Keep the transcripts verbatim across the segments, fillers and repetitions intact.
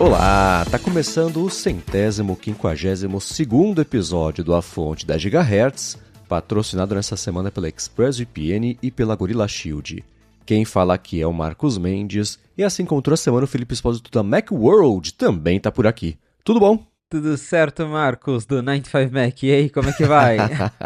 Olá, tá começando o centésimo quinquagésimo segundo episódio do A Fonte da Gigahertz, patrocinado nessa semana pela ExpressVPN e pela Gorilla Shield. Quem fala aqui é o Marcos Mendes, e assim como toda semana o Felipe Espósito da Macworld também tá por aqui. Tudo bom? Tudo certo, Marcos, do noventa e cinco Mac. E aí, como é que vai?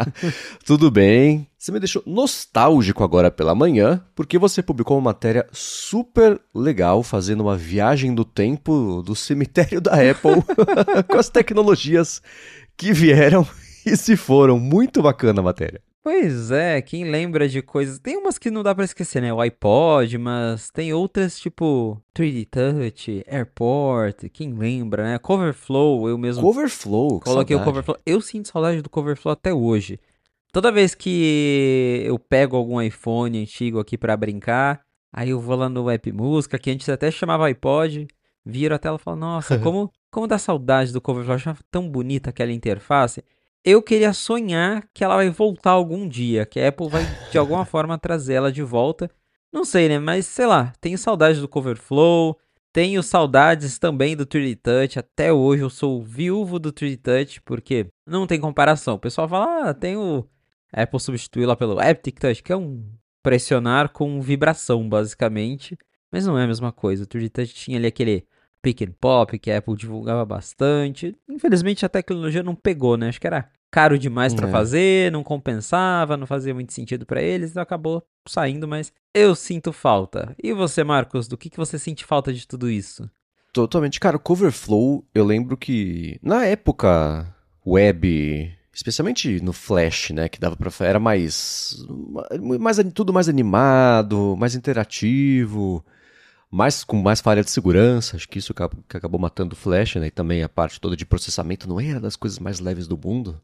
Tudo bem. Você me deixou nostálgico agora pela manhã, porque você publicou uma matéria super legal, fazendo uma viagem do tempo do cemitério da Apple, com as tecnologias que vieram e se foram. Muito bacana a matéria. Pois é, quem lembra de coisas... Tem umas que não dá pra esquecer, né? O iPod, mas tem outras tipo três D Touch, Airport, quem lembra, né? Coverflow, eu mesmo Coverflow, que coloquei saudade. o Coverflow. Eu sinto saudade do Coverflow até hoje. Toda vez que eu pego algum iPhone antigo aqui pra brincar, aí eu vou lá no App Música, que antes até chamava iPod, viro a tela e falo, nossa, como, como dá saudade do Coverflow, eu achava tão bonita aquela interface. Eu queria sonhar que ela vai voltar algum dia, que a Apple vai de alguma forma trazer ela de volta. Não sei, né? Mas sei lá, tenho saudades do Coverflow, tenho saudades também do três D Touch. Até hoje eu sou viúvo do três D Touch, porque não tem comparação. O pessoal fala, ah, tem o a Apple substituiu lá pelo Haptic Touch, que é um pressionar com vibração, basicamente. Mas não é a mesma coisa. O três D Touch tinha ali aquele pick and pop que a Apple divulgava bastante. Infelizmente a tecnologia não pegou, né? Acho que era caro demais pra É. fazer, não compensava, não fazia muito sentido pra eles, então acabou saindo, mas eu sinto falta. E você, Marcos, do que, que você sente falta de tudo isso? Totalmente. Cara, o Coverflow, eu lembro que na época web, especialmente no Flash, né, que dava pra... Era mais, mais... Tudo mais animado, mais interativo, mais, com mais falha de segurança. Acho que isso acabou, que acabou matando o Flash, né, e também a parte toda de processamento não era das coisas mais leves do mundo.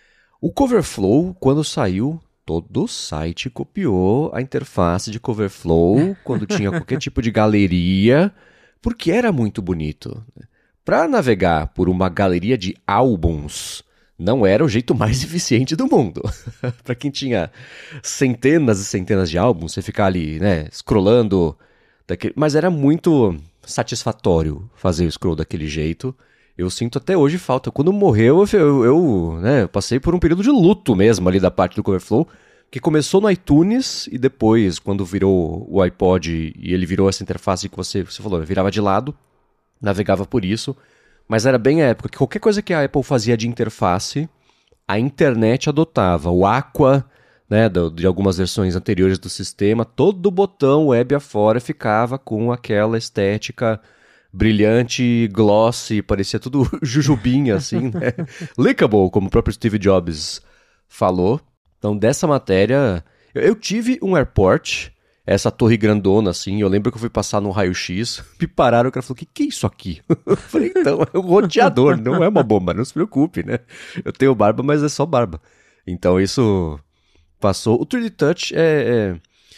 O Coverflow, quando saiu, todo site copiou a interface de Coverflow quando tinha qualquer tipo de galeria, porque era muito bonito. Para navegar por uma galeria de álbuns, não era o jeito mais eficiente do mundo. Para quem tinha centenas e centenas de álbuns, você ficar ali, né, scrollando, daquele... mas era muito satisfatório fazer o scroll daquele jeito. Eu sinto até hoje falta. Quando morreu, eu, eu, eu, né, eu passei por um período de luto mesmo ali da parte do Coverflow, que começou no iTunes e depois, quando virou o iPod e ele virou essa interface que você, você falou, virava de lado, navegava por isso, mas era bem a época que qualquer coisa que a Apple fazia de interface, a internet adotava. O Aqua, né, de algumas versões anteriores do sistema, todo botão web afora ficava com aquela estética brilhante, glossy, parecia tudo jujubinha, assim, né? Lickable, como o próprio Steve Jobs falou. Então, dessa matéria, eu, eu tive um Airport, essa torre grandona, assim, eu lembro que eu fui passar num raio-x, me pararam, o cara falou, o que, que é isso aqui? Eu falei, então, é um roteador, não é uma bomba, não se preocupe, né? Eu tenho barba, mas é só barba. Então, isso passou. O três D Touch é... é...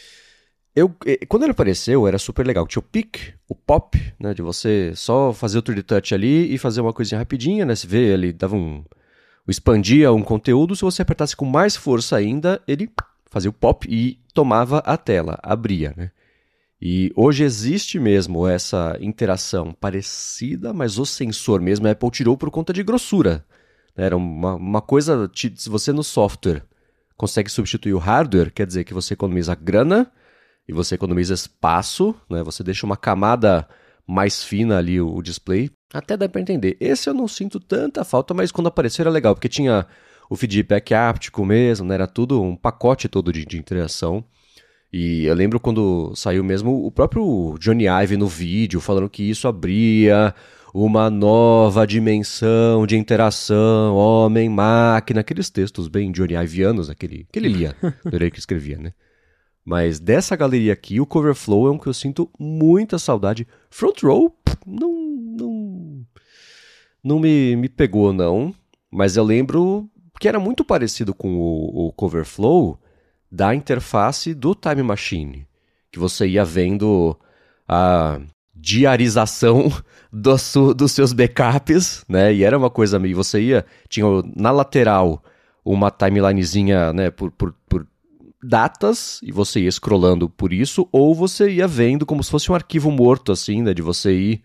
Eu, quando ele apareceu, era super legal. Tinha o pick, o pop, né, de você só fazer o três D Touch ali e fazer uma coisinha rapidinha, né, se vê, ele dava um... expandia um conteúdo, se você apertasse com mais força ainda, ele fazia o pop e tomava a tela, abria, né. E hoje existe mesmo essa interação parecida, mas o sensor mesmo, a Apple tirou por conta de grossura. Era uma, uma coisa, se você no software consegue substituir o hardware, quer dizer que você economiza grana, e você economiza espaço, né? Você deixa uma camada mais fina ali o, o display. Até dá para entender. Esse eu não sinto tanta falta, mas quando apareceu era legal, porque tinha o feedback áptico mesmo, né? Era tudo um pacote todo de, de interação. E eu lembro quando saiu mesmo o próprio Johnny Ive no vídeo, falando que isso abria uma nova dimensão de interação, homem-máquina, aqueles textos bem Johnny Ivianos, aquele que ele lia, não era ele que escrevia, né? Mas dessa galeria aqui, o Coverflow é um que eu sinto muita saudade. Front Row, não, não, não me, me pegou, não. Mas eu lembro que era muito parecido com o, o Coverflow da interface do Time Machine. Que você ia vendo a diarização do su, dos seus backups, né? E era uma coisa meio... Você ia... Tinha na lateral uma timelinezinha, né? Por... por, por datas, e você ia scrollando por isso, ou você ia vendo como se fosse um arquivo morto, assim, né, de você ir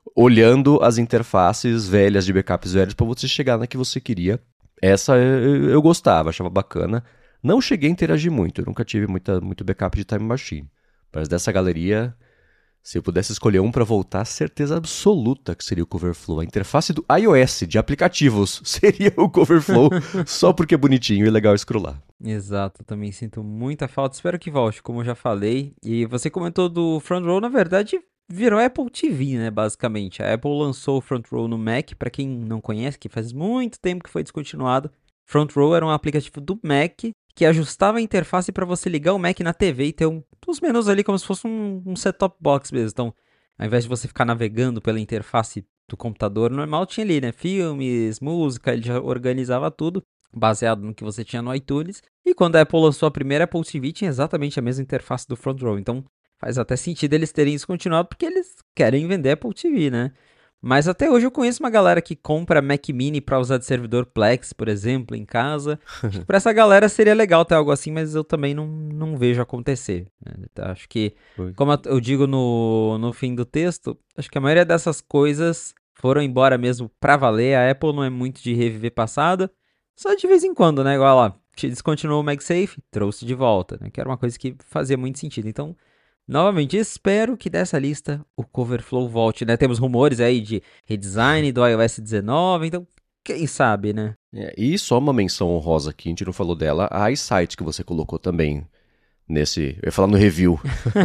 olhando as interfaces velhas de backups velhos para você chegar na que você queria. Essa eu, eu gostava, achava bacana. Não cheguei a interagir muito, eu nunca tive muita, muito backup de Time Machine. Mas dessa galeria, se eu pudesse escolher um para voltar, certeza absoluta que seria o Coverflow. A interface do iOS de aplicativos seria o Coverflow, só porque é bonitinho e legal scrollar. Exato, também sinto muita falta. Espero que volte, como eu já falei. E você comentou do Front Row, na verdade, virou Apple T V, né, basicamente. A Apple lançou o Front Row no Mac, para quem não conhece, que faz muito tempo que foi descontinuado. Front Row era um aplicativo do Mac que ajustava a interface para você ligar o Mac na T V e ter um, uns menus ali como se fosse um, um set-top box mesmo. Então, ao invés de você ficar navegando pela interface do computador normal, tinha ali, né, filmes, música, ele já organizava tudo baseado no que você tinha no iTunes. E quando a Apple lançou a primeira Apple T V, tinha exatamente a mesma interface do Front Row. Então, faz até sentido eles terem isso continuado, porque eles querem vender Apple T V, né? Mas até hoje eu conheço uma galera que compra Mac Mini para usar de servidor Plex, por exemplo, em casa. Acho que para essa galera seria legal ter algo assim, mas eu também não, não vejo acontecer, né? Acho que, Foi. como eu digo no, no fim do texto, acho que a maioria dessas coisas foram embora mesmo pra valer. A Apple não é muito de reviver passado, só de vez em quando, né? Igual lá, descontinuou o MagSafe, trouxe de volta, né? Que era uma coisa que fazia muito sentido. Então, novamente, espero que dessa lista o Coverflow volte, né? Temos rumores aí de redesign do iOS dezenove, então quem sabe, né? É, e só uma menção honrosa aqui, a gente não falou dela, a iSight que você colocou também nesse... Eu ia falar no review.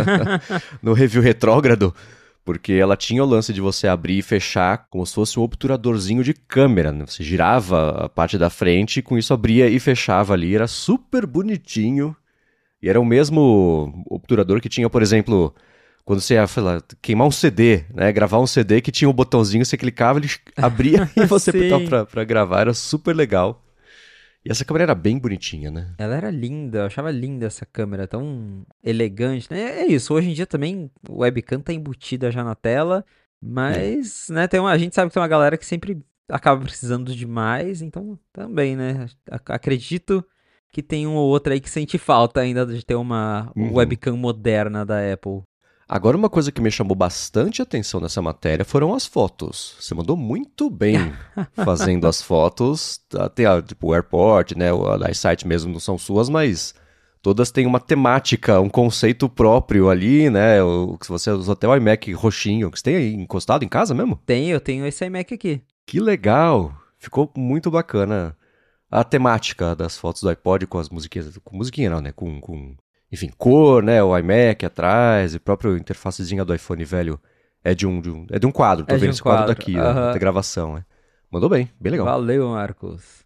No review retrógrado, porque ela tinha o lance de você abrir e fechar como se fosse um obturadorzinho de câmera, né? Você girava a parte da frente e com isso abria e fechava ali, era super bonitinho. E era o mesmo obturador que tinha, por exemplo, quando você ia lá, queimar um C D, né? Gravar um C D que tinha um botãozinho, você clicava, ele abria e você apertava pra, pra gravar, era super legal. E essa câmera era bem bonitinha, né? Ela era linda, eu achava linda essa câmera, tão elegante, né? É isso, hoje em dia também o webcam tá embutida já na tela, É. mas, né, tem uma, a gente sabe que tem uma galera que sempre acaba precisando de mais, então também, né? Ac- Acredito que tem um ou outro aí que sente falta ainda de ter uma Uhum. webcam moderna da Apple. Agora, uma coisa que me chamou bastante atenção nessa matéria foram as fotos. Você mandou muito bem fazendo as fotos. Até a, tipo, o airport, né? O a site mesmo não são suas, mas todas têm uma temática, um conceito próprio ali, né? O, se você usou até o iMac roxinho, que você tem aí encostado em casa mesmo? Tem, eu tenho esse iMac aqui. Que legal! Ficou muito bacana a temática das fotos do iPod com as musiquinhas. Com musiquinha não, né? Com, com enfim, cor, né? O iMac atrás, e a própria interfacezinha do iPhone velho é de um, de um, é de um quadro. Tô É de vendo um esse quadro quadro. daqui, da, da Aham. gravação, né? Mandou bem, bem legal. Valeu, Marcos.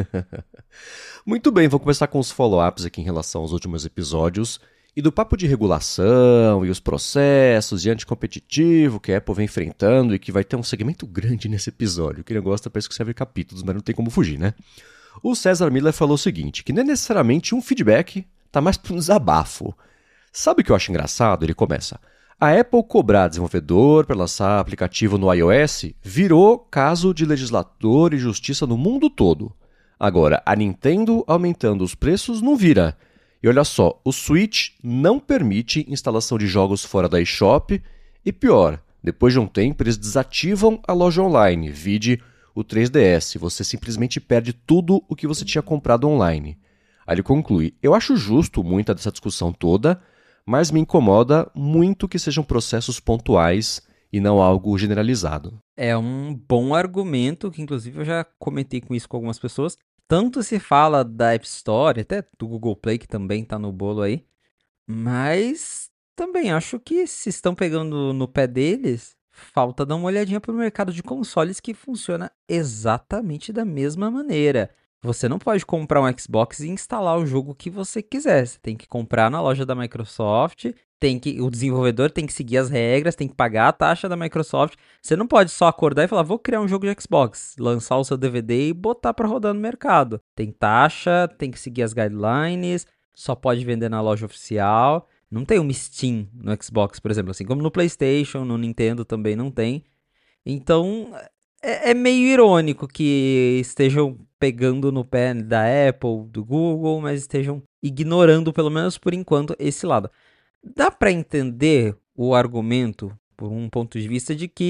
Muito bem, vou começar com os follow-ups aqui em relação aos últimos episódios e do papo de regulação e os processos e anticompetitivo que a Apple vem enfrentando e que vai ter um segmento grande nesse episódio. Quem não gosta parece que serve capítulos, mas não tem como fugir, né? O César Miller falou o seguinte, que não é necessariamente um feedback, tá mais para um desabafo. Sabe o que eu acho engraçado? Ele começa. A Apple cobrar desenvolvedor para lançar aplicativo no iOS virou caso de legislador e justiça no mundo todo. Agora, a Nintendo aumentando os preços não vira. E olha só, o Switch não permite instalação de jogos fora da eShop e pior, depois de um tempo eles desativam a loja online, vide o três D S, você simplesmente perde tudo o que você tinha comprado online. Aí ele conclui, eu acho justo muita dessa discussão toda, mas me incomoda muito que sejam processos pontuais e não algo generalizado. É um bom argumento, que inclusive eu já comentei com isso com algumas pessoas. Tanto se fala da App Store, até do Google Play, que também tá no bolo aí. Mas também acho que se estão pegando no pé deles, falta dar uma olhadinha pro mercado de consoles que funciona exatamente da mesma maneira. Você não pode comprar um Xbox e instalar o jogo que você quiser. Você tem que comprar na loja da Microsoft, tem que, o desenvolvedor tem que seguir as regras, tem que pagar a taxa da Microsoft. Você não pode só acordar e falar, vou criar um jogo de Xbox, lançar o seu D V D e botar para rodar no mercado. Tem taxa, tem que seguir as guidelines, só pode vender na loja oficial. Não tem uma Steam no Xbox, por exemplo, assim como no PlayStation, no Nintendo também não tem. Então, é, é meio irônico que estejam pegando no pé da Apple, do Google, mas estejam ignorando, pelo menos por enquanto, esse lado. Dá para entender o argumento por um ponto de vista de que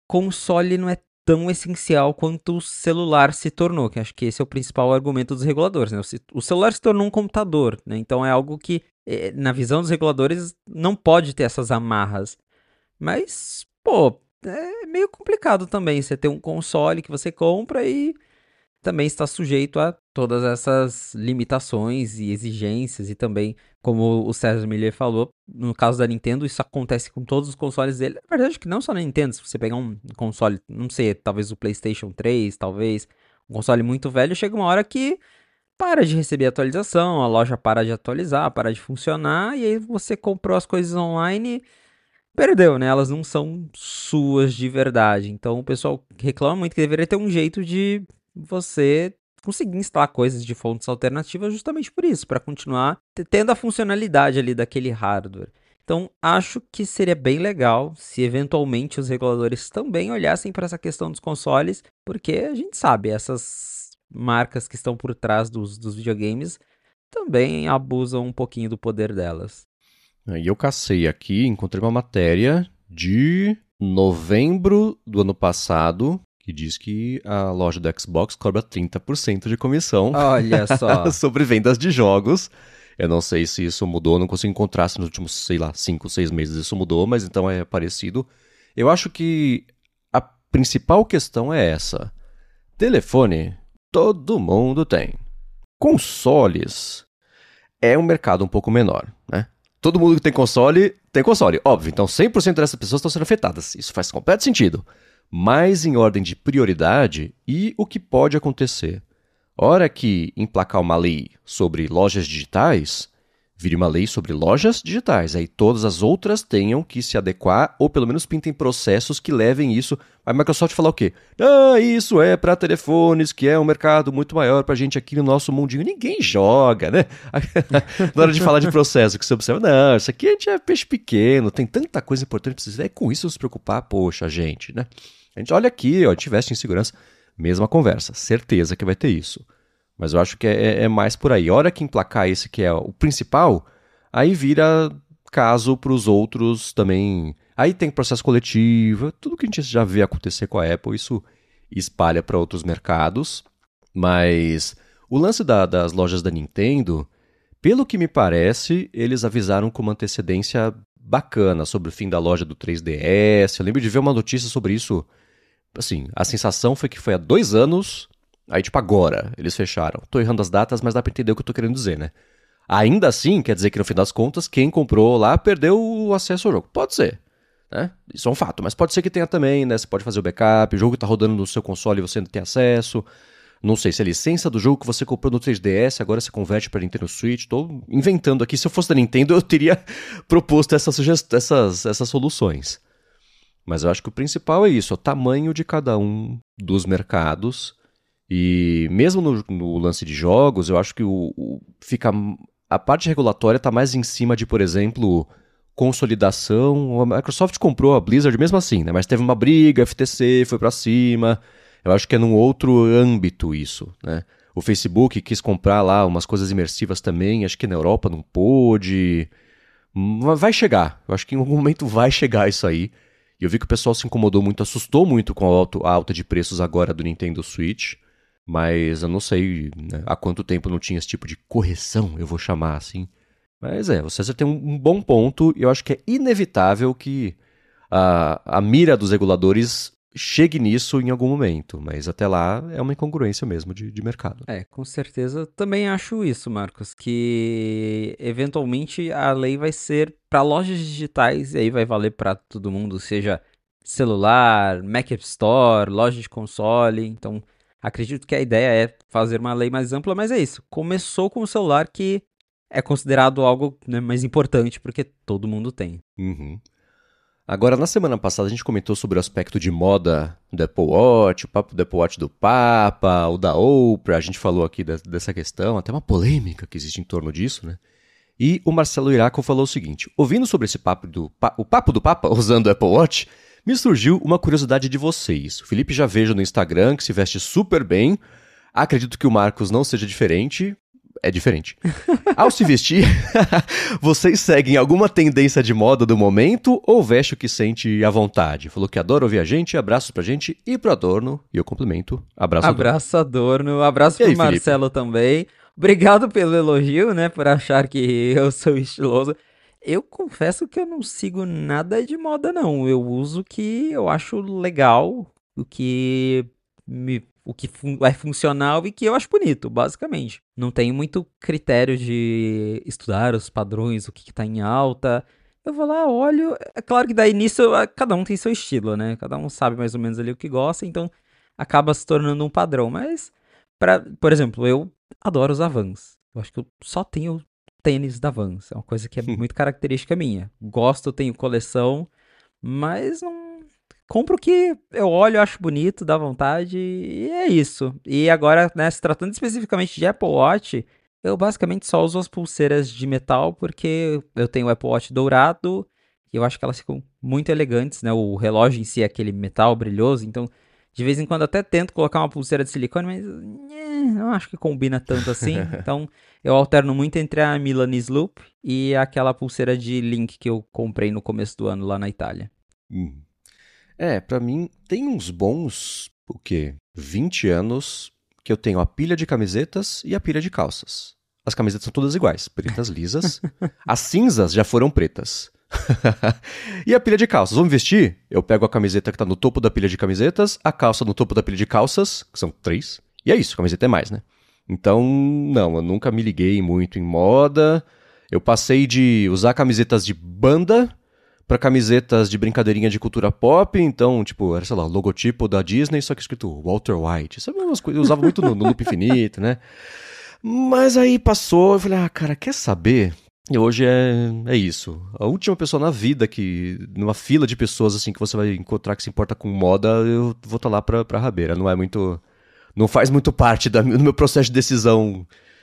console não é tão essencial quanto o celular se tornou, que acho que esse é o principal argumento dos reguladores, né? O celular se tornou um computador, né? Então é algo que, na visão dos reguladores, não pode ter essas amarras. Mas, pô, é meio complicado também você ter um console que você compra e também está sujeito a todas essas limitações e exigências, e também, como o César Miller falou, no caso da Nintendo, isso acontece com todos os consoles dele. Na verdade, que não só na Nintendo, se você pegar um console, não sei, talvez o PlayStation três, talvez, um console muito velho, chega uma hora que para de receber atualização, a loja para de atualizar, para de funcionar, e aí você comprou as coisas online, perdeu, né? Elas não são suas de verdade. Então o pessoal reclama muito que deveria ter um jeito de você conseguir instalar coisas de fontes alternativas justamente por isso, para continuar tendo a funcionalidade ali daquele hardware. Então, acho que seria bem legal se eventualmente os reguladores também olhassem para essa questão dos consoles, porque a gente sabe, essas marcas que estão por trás dos, dos videogames também abusam um pouquinho do poder delas. E eu cacei aqui, encontrei uma matéria de novembro do ano passado, que diz que a loja do Xbox cobra trinta por cento de comissão. Olha só. sobre vendas de jogos. Eu não sei se isso mudou, não consigo encontrar se nos últimos, sei lá, cinco, seis meses isso mudou, mas então é parecido. Eu acho que a principal questão é essa. Telefone, todo mundo tem. Consoles é um mercado um pouco menor, né? Todo mundo que tem console, tem console, óbvio. Então cem por cento dessas pessoas estão sendo afetadas. Isso faz completo sentido. Mas em ordem de prioridade e o que pode acontecer. Hora que emplacar uma lei sobre lojas digitais, vire uma lei sobre lojas digitais. Aí todas as outras tenham que se adequar ou pelo menos pintem processos que levem isso. A Microsoft falar o quê? Ah, isso é para telefones, que é um mercado muito maior para a gente aqui no nosso mundinho. Ninguém joga, né? Na hora de falar de processo, que você observa, não, isso aqui a gente é peixe pequeno, tem tanta coisa importante para vocês. É com isso se preocupar, poxa, gente, né? A gente olha aqui, ó, a gente investe em segurança. Mesma conversa, certeza que vai ter isso. Mas eu acho que é, é mais por aí. A hora que emplacar esse que é o principal, aí vira caso para os outros também. Aí tem processo coletivo, tudo que a gente já vê acontecer com a Apple, isso espalha para outros mercados. Mas o lance da, das lojas da Nintendo, pelo que me parece, eles avisaram com uma antecedência bacana sobre o fim da loja do três D S. Eu lembro de ver uma notícia sobre isso. Assim, a sensação foi que foi há dois anos, aí tipo agora eles fecharam. Tô errando as datas, mas dá pra entender o que eu tô querendo dizer, né? Ainda assim, quer dizer que no fim das contas, quem comprou lá perdeu o acesso ao jogo. Pode ser, né? Isso é um fato, mas pode ser que tenha também, né? Você pode fazer o backup, o jogo tá rodando no seu console e você ainda tem acesso. Não sei se a licença do jogo que você comprou no três D S, agora você converte pra Nintendo Switch. Tô inventando aqui, se eu fosse da Nintendo eu teria proposto essas, sugest... essas, essas soluções. Mas eu acho que o principal é isso, é o tamanho de cada um dos mercados. E mesmo no, no lance de jogos, eu acho que o, o, fica, a parte regulatória está mais em cima de, por exemplo, consolidação. A Microsoft comprou a Blizzard mesmo assim, né? Mas teve uma briga, F T C foi para cima. Eu acho que é num outro âmbito isso, né? O Facebook quis comprar lá umas coisas imersivas também, acho que na Europa não pôde. Vai chegar, eu acho que em algum momento vai chegar isso aí. E eu vi que o pessoal se incomodou muito, assustou muito com a, alto, a alta de preços agora do Nintendo Switch. Mas eu não sei, né, há quanto tempo não tinha esse tipo de correção, eu vou chamar assim. Mas é, você tem um, um bom ponto e eu acho que é inevitável que a, a mira dos reguladores chegue nisso em algum momento. Mas até lá é uma incongruência mesmo de, de mercado. É, com certeza. Também acho isso, Marcos, que eventualmente a lei vai ser para lojas digitais e aí vai valer para todo mundo, seja celular, Mac App Store, loja de console. Então, acredito que a ideia é fazer uma lei mais ampla, mas é isso. Começou com o celular que é considerado algo, né, mais importante porque todo mundo tem. Uhum. Agora, na semana passada, a gente comentou sobre o aspecto de moda do Apple Watch, o papo do Apple Watch do Papa, o da Oprah, a gente falou aqui de, dessa questão, até uma polêmica que existe em torno disso, né? E o Marcelo Iraco falou o seguinte, ouvindo sobre esse papo do, o papo do Papa usando o Apple Watch, me surgiu uma curiosidade de vocês. O Felipe já vejo no Instagram que se veste super bem, acredito que o Marcos não seja diferente, é diferente. Ao se vestir, vocês seguem alguma tendência de moda do momento ou veste o que sente à vontade? Falou que adora ouvir a gente, abraços pra gente e pro Adorno. E eu complemento, abraço Adorno. Abraço Adorno, abraço pro Marcelo também. Obrigado pelo elogio, né, por achar que eu sou estiloso. Eu confesso que eu não sigo nada de moda, não. Eu uso o que eu acho legal, o que me, o que fun- é funcional e que eu acho bonito, basicamente. Não tenho muito critério de estudar os padrões, o que, que tá em alta. Eu vou lá, olho. É claro que daí nisso ah, cada um tem seu estilo, né? Cada um sabe mais ou menos ali o que gosta, então acaba se tornando um padrão. Mas, pra, por exemplo, eu adoro usar Vans. Eu acho que eu só tenho tênis da Vans. É uma coisa que é muito característica minha. Gosto, tenho coleção, mas não compro o que eu olho, acho bonito, dá vontade, e é isso. E agora, né, se tratando especificamente de Apple Watch, eu basicamente só uso as pulseiras de metal, porque eu tenho o Apple Watch dourado, e eu acho que elas ficam muito elegantes, né? O relógio em si é aquele metal brilhoso, então de vez em quando até tento colocar uma pulseira de silicone, mas eh, não acho que combina tanto assim. Então eu alterno muito entre a Milanese Loop e aquela pulseira de link que eu comprei no começo do ano lá na Itália. Hum. É, pra mim tem uns bons, o quê? vinte anos que eu tenho a pilha de camisetas e a pilha de calças. As camisetas são todas iguais, pretas lisas. As cinzas já foram pretas. E a pilha de calças, vamos vestir? Eu pego a camiseta que tá no topo da pilha de camisetas, a calça no topo da pilha de calças, que são três, e é isso, camiseta é mais, né? Então, não, eu nunca me liguei muito em moda. Eu passei de usar camisetas de banda pra camisetas de brincadeirinha de cultura pop, então, tipo, era, sei lá, o logotipo da Disney, só que escrito Walter White. Sabe umas coisas, eu usava muito no, no Loop Infinito, né? Mas aí passou, eu falei, ah, cara, quer saber? E hoje é, é isso. A última pessoa na vida que, numa fila de pessoas assim que você vai encontrar que se importa com moda, eu vou estar lá pra, pra rabeira. Não é muito. Não faz muito parte da, do meu processo de decisão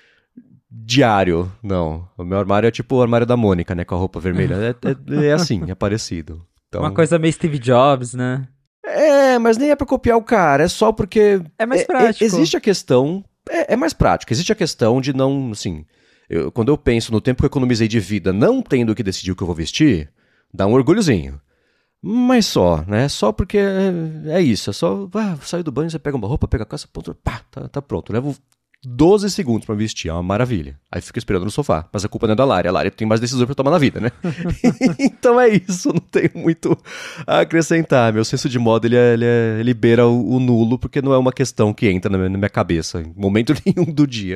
diário, não. O meu armário é tipo o armário da Mônica, né? Com a roupa vermelha. É, é, é assim, é parecido. Então... Uma coisa meio Steve Jobs, né? É, mas nem é pra copiar o cara, é só porque. É mais é, prático. É, existe a questão. É, é mais prático, existe a questão de não, assim. Eu, quando eu penso no tempo que eu economizei de vida não tendo que decidir o que eu vou vestir, dá um orgulhozinho. Mas só, né? Só porque é, é isso. É só, ah, sair do banho, você pega uma roupa, pega a calça, ponto, pá, tá, tá pronto. Eu levo doze segundos pra vestir, é uma maravilha. Aí fica esperando no sofá. Mas a culpa não é da Lari, a Lari tem mais decisões pra tomar na vida, né? Então é isso, não tenho muito a acrescentar. Meu senso de moda, ele, é, ele, é, ele beira o, o nulo, porque não é uma questão que entra na minha, na minha cabeça em momento nenhum do dia.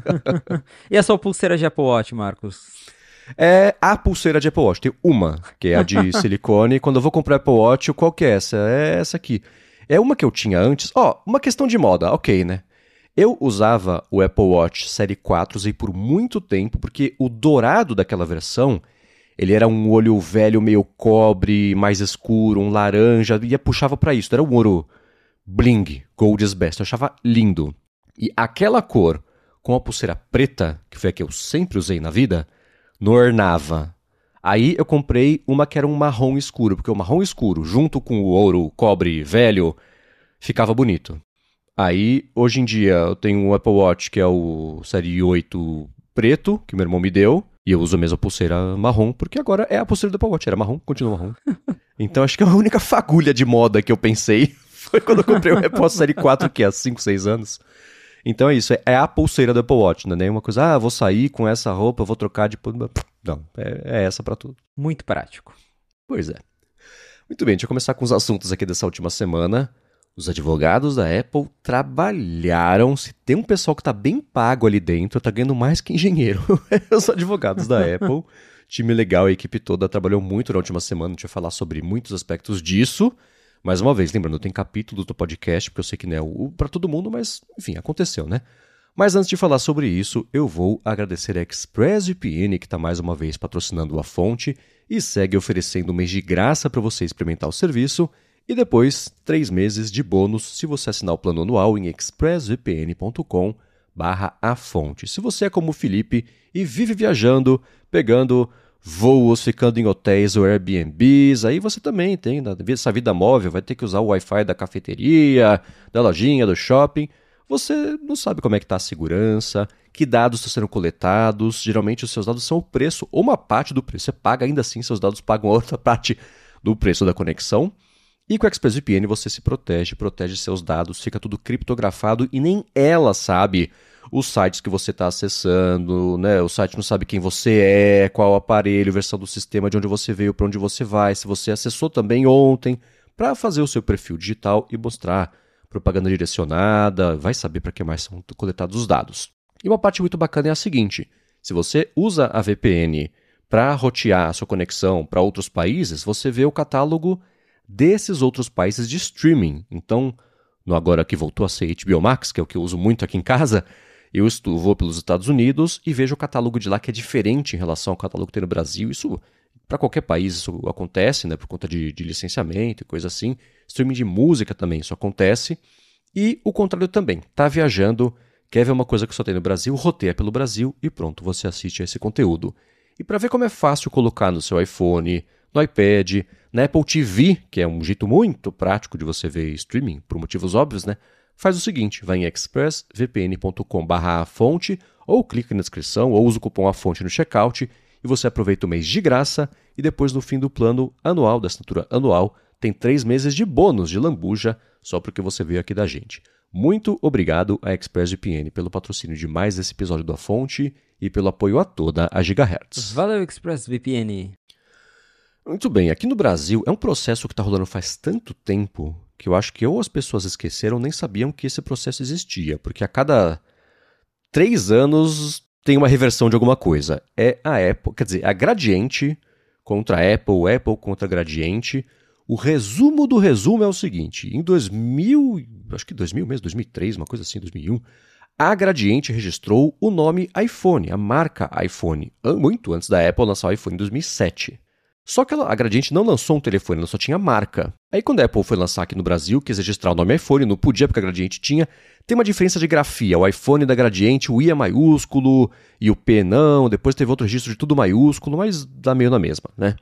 E a sua pulseira de Apple Watch, Marcos? É a pulseira de Apple Watch. Tem uma, que é a de silicone. Quando eu vou comprar Apple Watch, qual que é essa? É essa aqui. É uma que eu tinha antes. Ó, oh, uma questão de moda, ok, né? Eu usava o Apple Watch Série quatro, usei por muito tempo, porque o dourado daquela versão, ele era um olho velho meio cobre, mais escuro, um laranja, e puxava pra isso. Era um ouro bling, gold is best. Eu achava lindo. E aquela cor com a pulseira preta, que foi a que eu sempre usei na vida, não ornava. Aí eu comprei uma que era um marrom escuro, porque o marrom escuro, junto com o ouro cobre velho, ficava bonito. Aí, hoje em dia, eu tenho um Apple Watch que é o Série oito preto, que meu irmão me deu, e eu uso a mesma pulseira marrom, porque agora é a pulseira do Apple Watch, era marrom, continua marrom. Então acho que a única fagulha de moda que eu pensei foi quando eu comprei o Apple Watch Série quatro, que é há cinco, seis anos. Então é isso, é a pulseira do Apple Watch, não é nem uma coisa, ah, vou sair com essa roupa, vou trocar de... Não, é, é essa pra tudo. Muito prático. Pois é. Muito bem, deixa eu começar com os assuntos aqui dessa última semana. Os advogados da Apple trabalharam, se tem um pessoal que tá bem pago ali dentro, tá ganhando mais que engenheiro. Os advogados da Apple, time legal, a equipe toda trabalhou muito na última semana, a gente vai falar sobre muitos aspectos disso. Mais uma vez, lembrando, tem capítulos do podcast, porque eu sei que não é o para todo mundo, mas enfim, aconteceu, né? Mas antes de falar sobre isso, eu vou agradecer a ExpressVPN, que está mais uma vez patrocinando a fonte e segue oferecendo um mês de graça para você experimentar o serviço e depois três meses de bônus se você assinar o plano anual em expressvpn ponto com barra a fonte. Se você é como o Felipe e vive viajando, pegando voos, ficando em hotéis ou Airbnbs, aí você também tem essa vida móvel, vai ter que usar o Wi-Fi da cafeteria, da lojinha, do shopping. você não sabe como é que está a segurança, que dados estão sendo coletados. Geralmente os seus dados são o preço, ou uma parte do preço. Você paga, ainda assim, seus dados pagam a outra parte do preço da conexão. E com o ExpressVPN você se protege, protege seus dados, fica tudo criptografado e nem ela sabe os sites que você está acessando, né? O site não sabe quem você é, qual aparelho, versão do sistema, de onde você veio, para onde você vai, se você acessou também ontem, para fazer o seu perfil digital e mostrar propaganda direcionada, vai saber para que mais são coletados os dados. E uma parte muito bacana é a seguinte, se você usa a V P N para rotear a sua conexão para outros países, você vê o catálogo desses outros países de streaming. Então, no agora que voltou a ser H B O Max, que é o que eu uso muito aqui em casa, eu estou, vou pelos Estados Unidos e vejo o catálogo de lá que é diferente em relação ao catálogo que tem no Brasil. Isso, para qualquer país, isso acontece, né, por conta de, de licenciamento e coisa assim. Streaming de música também, isso acontece. E o contrário também. Tá viajando, quer ver uma coisa que só tem no Brasil, roteia pelo Brasil e pronto, você assiste a esse conteúdo. E para ver como é fácil colocar no seu iPhone, no iPad, na Apple T V, que é um jeito muito prático de você ver streaming, por motivos óbvios, né? Faz o seguinte, vai em expressvpn ponto com barra a fonte, ou clica na descrição, ou usa o cupom afonte no checkout, e você aproveita o mês de graça, e depois no fim do plano anual, da assinatura anual, tem três meses de bônus de lambuja, só porque você veio aqui da gente. Muito obrigado a ExpressVPN pelo patrocínio de mais esse episódio da Fonte e pelo apoio a toda a Gigahertz. Valeu, ExpressVPN. Muito bem, aqui no Brasil é um processo que está rolando faz tanto tempo que eu acho que ou as pessoas esqueceram ou nem sabiam que esse processo existia, porque a cada três anos tem uma reversão de alguma coisa. É a Apple, quer dizer, a Gradiente contra a Apple, Apple contra a Gradiente. O resumo do resumo é o seguinte, em dois mil, acho que dois mil mesmo, dois mil e três, uma coisa assim, dois mil e um, a Gradiente registrou o nome iPhone, a marca iPhone, muito antes da Apple lançar o iPhone em dois mil e sete. Só que ela, a Gradiente não lançou um telefone, ela só tinha marca. Aí quando a Apple foi lançar aqui no Brasil, quis registrar o nome iPhone, não podia porque a Gradiente tinha, tem uma diferença de grafia. O iPhone da Gradiente, o I é maiúsculo e o P não, depois teve outro registro de tudo maiúsculo, mas dá meio na mesma, né?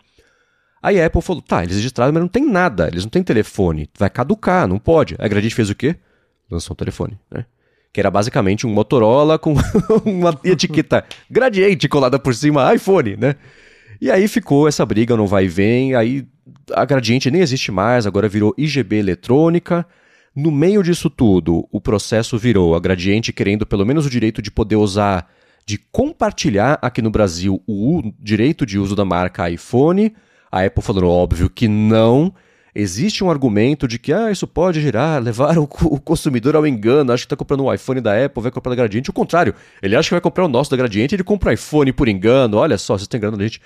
Aí a Apple falou, tá, eles registraram, mas não tem nada, eles não têm telefone, vai caducar, não pode. Aí a Gradiente fez o quê? Lançou um telefone, né? Que era basicamente um Motorola com uma etiqueta Gradiente colada por cima, iPhone, né? E aí ficou essa briga, não vai e vem, aí a Gradiente nem existe mais, agora virou I G B Eletrônica. No meio disso tudo, o processo virou a Gradiente querendo pelo menos o direito de poder usar, de compartilhar aqui no Brasil o direito de uso da marca iPhone. A Apple falando, óbvio que não. Existe um argumento de que ah, isso pode gerar, levar o, o consumidor ao engano, acha que está comprando um iPhone da Apple, vai comprar da Gradiente. O contrário, ele acha que vai comprar o nosso da Gradiente, ele compra o iPhone por engano, olha só, vocês estão enganando a gente.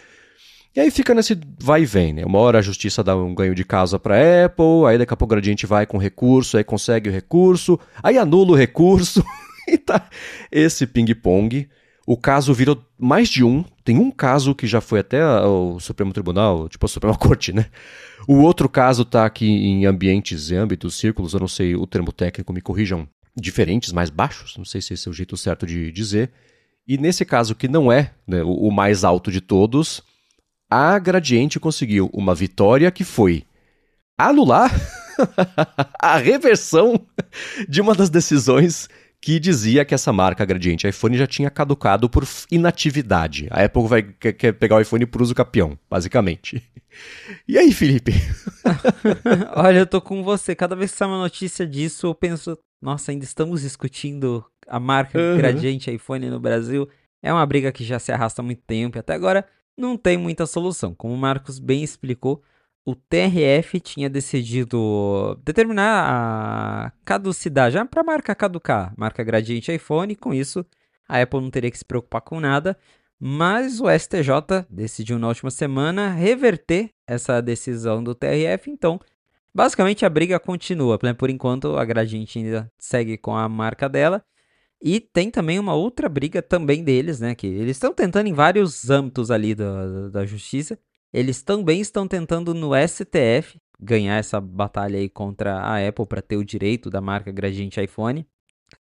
E aí fica nesse vai e vem, né? Uma hora a justiça dá um ganho de causa para a Apple, aí daqui a pouco a Gradiente vai com recurso, aí consegue o recurso, aí anula o recurso, e tá esse ping-pong. O caso virou mais de um, tem um caso que já foi até o Supremo Tribunal, tipo a Suprema Corte, né? O outro caso tá aqui em ambientes, em âmbitos, círculos, eu não sei o termo técnico, me corrijam, diferentes, mais baixos, não sei se esse é o jeito certo de dizer. E nesse caso que não é, né, o, o mais alto de todos, a Gradiente conseguiu uma vitória que foi anular a reversão de uma das decisões que dizia que essa marca Gradiente iPhone já tinha caducado por inatividade. A Apple vai, quer, quer pegar o iPhone por uso capião, basicamente. E aí, Felipe? Olha, eu tô com você. Cada vez que sai uma notícia disso, eu penso, nossa, ainda estamos discutindo a marca Uhum. Gradiente iPhone no Brasil. É uma briga que já se arrasta há muito tempo e até agora não tem muita solução. Como o Marcos bem explicou, o T R F tinha decidido determinar a caducidade para a marca caducar, marca Gradiente iPhone, e com isso a Apple não teria que se preocupar com nada, mas o S T J decidiu na última semana reverter essa decisão do T R F, então basicamente a briga continua, né? Por enquanto a Gradiente ainda segue com a marca dela. E tem também uma outra briga também deles, né? Que eles estão tentando em vários âmbitos ali da, da justiça. Eles também estão tentando no S T F ganhar essa batalha aí contra a Apple para ter o direito da marca Gradiente iPhone.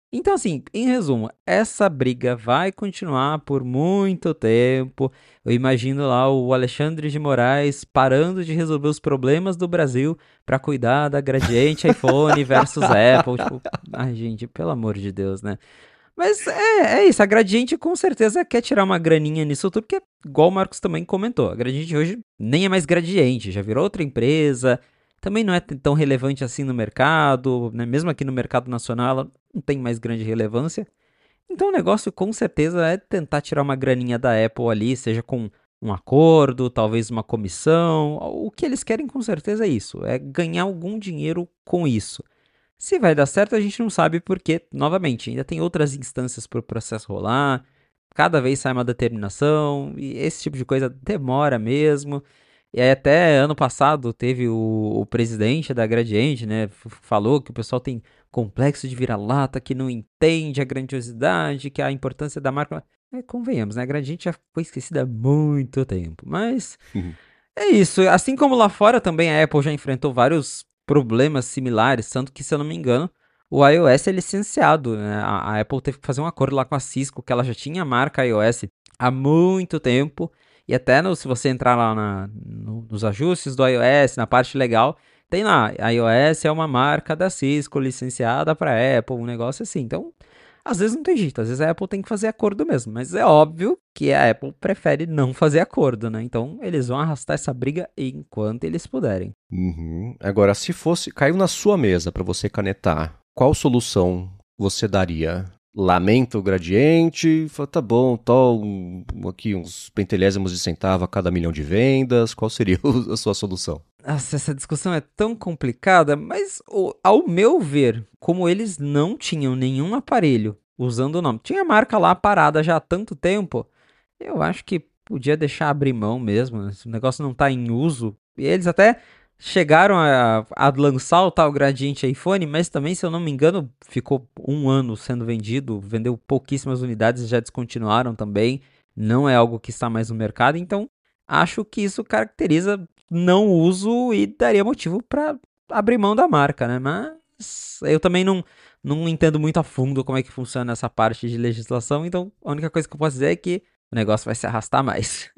Então, assim, em resumo, essa briga vai continuar por muito tempo. Eu imagino lá o Alexandre de Moraes parando de resolver os problemas do Brasil para cuidar da Gradiente iPhone versus Apple. Tipo, ai, gente, pelo amor de Deus, né? Mas é, é isso, a Gradiente com certeza quer tirar uma graninha nisso tudo, porque, igual o Marcos também comentou, a Gradiente hoje nem é mais Gradiente, já virou outra empresa, também não é tão relevante assim no mercado, né? Mesmo aqui no mercado nacional, ela não tem mais grande relevância. Então o negócio com certeza é tentar tirar uma graninha da Apple ali, seja com um acordo, talvez uma comissão. O que eles querem com certeza é isso, é ganhar algum dinheiro com isso. Se vai dar certo, a gente não sabe porque, novamente, ainda tem outras instâncias para o processo rolar, cada vez sai uma determinação, e esse tipo de coisa demora mesmo. E aí até ano passado teve o, o presidente da Gradiente, né, f- falou que o pessoal tem complexo de vira-lata, que não entende a grandiosidade, que a importância da marca. É, convenhamos, né, a Gradiente já foi esquecida há muito tempo, mas é isso, assim como lá fora também a Apple já enfrentou vários problemas similares, tanto que, se eu não me engano, o iOS é licenciado, né? A, a Apple teve que fazer um acordo lá com a Cisco, que ela já tinha a marca iOS há muito tempo, e até no- se você entrar lá na- no- nos ajustes do iOS, na parte legal, tem lá, a iOS é uma marca da Cisco licenciada para Apple, um negócio assim. Então, às vezes não tem jeito, às vezes a Apple tem que fazer acordo mesmo, mas é óbvio que a Apple prefere não fazer acordo, né? Então eles vão arrastar essa briga enquanto eles puderem. Uhum. Agora, se fosse, caiu na sua mesa para você canetar, qual solução você daria? Lamenta o gradiente, fala, tá bom, tal, um- aqui uns pentelésimos de centavo a cada milhão de vendas, qual seria o- a sua solução? Nossa, essa discussão é tão complicada, mas o- ao meu ver, como eles não tinham nenhum aparelho usando o nome, tinha a marca lá parada já há tanto tempo, eu acho que podia deixar abrir mão mesmo, né? Se o negócio não tá em uso. E eles até chegaram a, a lançar o tal Gradiente iPhone, mas também, se eu não me engano, ficou um ano sendo vendido, vendeu pouquíssimas unidades e já descontinuaram também. Não é algo que está mais no mercado, então acho que isso caracteriza não uso e daria motivo para abrir mão da marca, né? Mas eu também não, não entendo muito a fundo como é que funciona essa parte de legislação, então a única coisa que eu posso dizer é que o negócio vai se arrastar mais.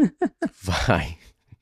Vai.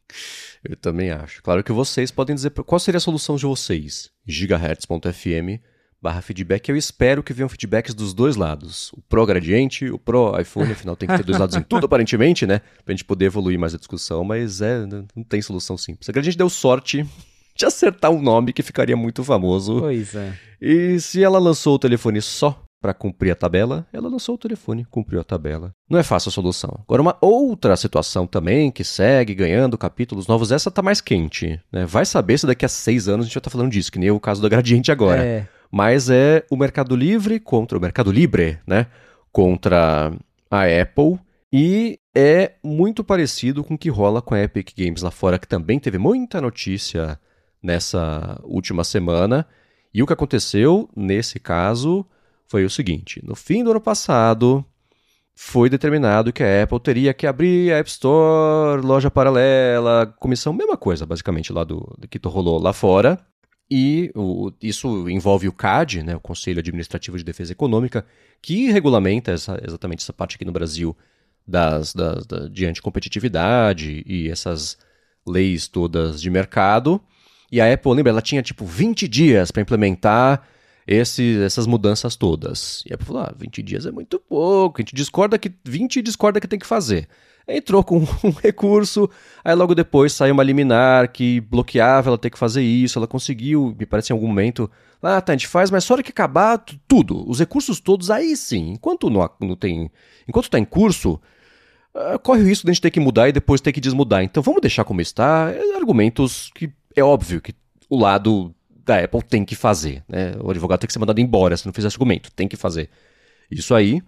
Eu também acho. Claro que vocês podem dizer qual seria a solução de vocês. gigahertz.fm barra feedback. Eu espero que venham feedbacks dos dois lados. O pro gradiente, o pro iPhone, afinal tem que ter dois lados em tudo, aparentemente, né? Pra gente poder evoluir mais a discussão, mas é, não tem solução simples. A Gradiente deu sorte de acertar um nome que ficaria muito famoso. Pois é. E se ela lançou o telefone só para cumprir a tabela, ela lançou o telefone, cumpriu a tabela. Não é fácil a solução. Agora, uma outra situação também que segue ganhando capítulos novos, essa tá mais quente, né? Vai saber se daqui a seis anos a gente vai estar falando disso, que nem o caso da Gradiente agora. É. Mas é o Mercado Livre contra o Mercado Libre, né? Contra a Apple. E é muito parecido com o que rola com a Epic Games lá fora, que também teve muita notícia nessa última semana. E o que aconteceu nesse caso foi o seguinte: no fim do ano passado, foi determinado que a Apple teria que abrir a App Store, loja paralela, comissão, mesma coisa, basicamente, lá do, do que rolou lá fora. E o, isso envolve o C A D, né, o Conselho Administrativo de Defesa Econômica, que regulamenta essa, exatamente essa parte aqui no Brasil das, das, da, de anticompetitividade e essas leis todas de mercado. E a Apple, lembra, ela tinha tipo vinte dias para implementar esse, essas mudanças todas. E a Apple falou, ah, vinte dias é muito pouco, a gente discorda que vinte e discorda que tem que fazer. Entrou com um recurso, aí logo depois saiu uma liminar que bloqueava ela ter que fazer isso, ela conseguiu, me parece em algum momento, ah, tá, a gente faz, mas só hora que acabar tudo, os recursos todos, aí sim, enquanto não, não tem, enquanto tá em curso, uh, corre o risco de a gente ter que mudar e depois ter que desmudar, então vamos deixar como está, argumentos que é óbvio que o lado da Apple tem que fazer, né, o advogado tem que ser mandado embora se não fizer argumento, tem que fazer isso aí.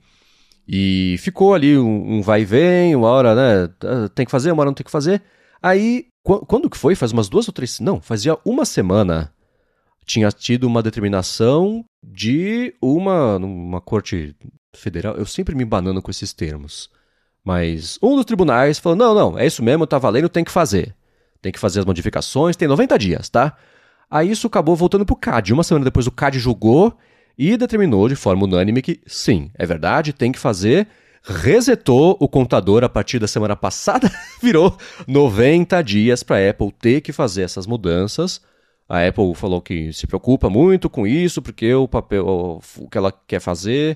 E ficou ali um, um vai e vem, uma hora, né, tem que fazer, uma hora não tem que fazer. Aí, qu- quando que foi? Faz umas duas ou três... Não, fazia uma semana. Tinha tido uma determinação de uma, uma corte federal. Eu sempre me banano com esses termos. Mas um dos tribunais falou, não, não, é isso mesmo, tá valendo, tem que fazer. Tem que fazer as modificações, tem noventa dias, tá? Aí isso acabou voltando pro C A D. Uma semana depois o C A D julgou. e determinou de forma unânime que, sim, é verdade, tem que fazer. Resetou o contador a partir da semana passada, virou noventa dias para a Apple ter que fazer essas mudanças. A Apple falou que se preocupa muito com isso, porque o papel, o que ela quer fazer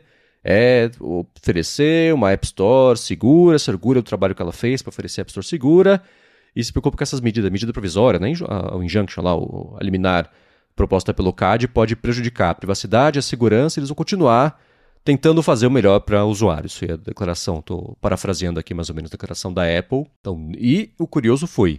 é oferecer uma App Store segura, segura o trabalho que ela fez para oferecer App Store segura, e se preocupa com essas medidas, medida provisória, né? O injunction lá, o, a liminar proposta pelo C A D pode prejudicar a privacidade, a segurança, e eles vão continuar tentando fazer o melhor para usuários. Isso é a declaração, estou parafraseando aqui mais ou menos a declaração da Apple. Então, e o curioso foi,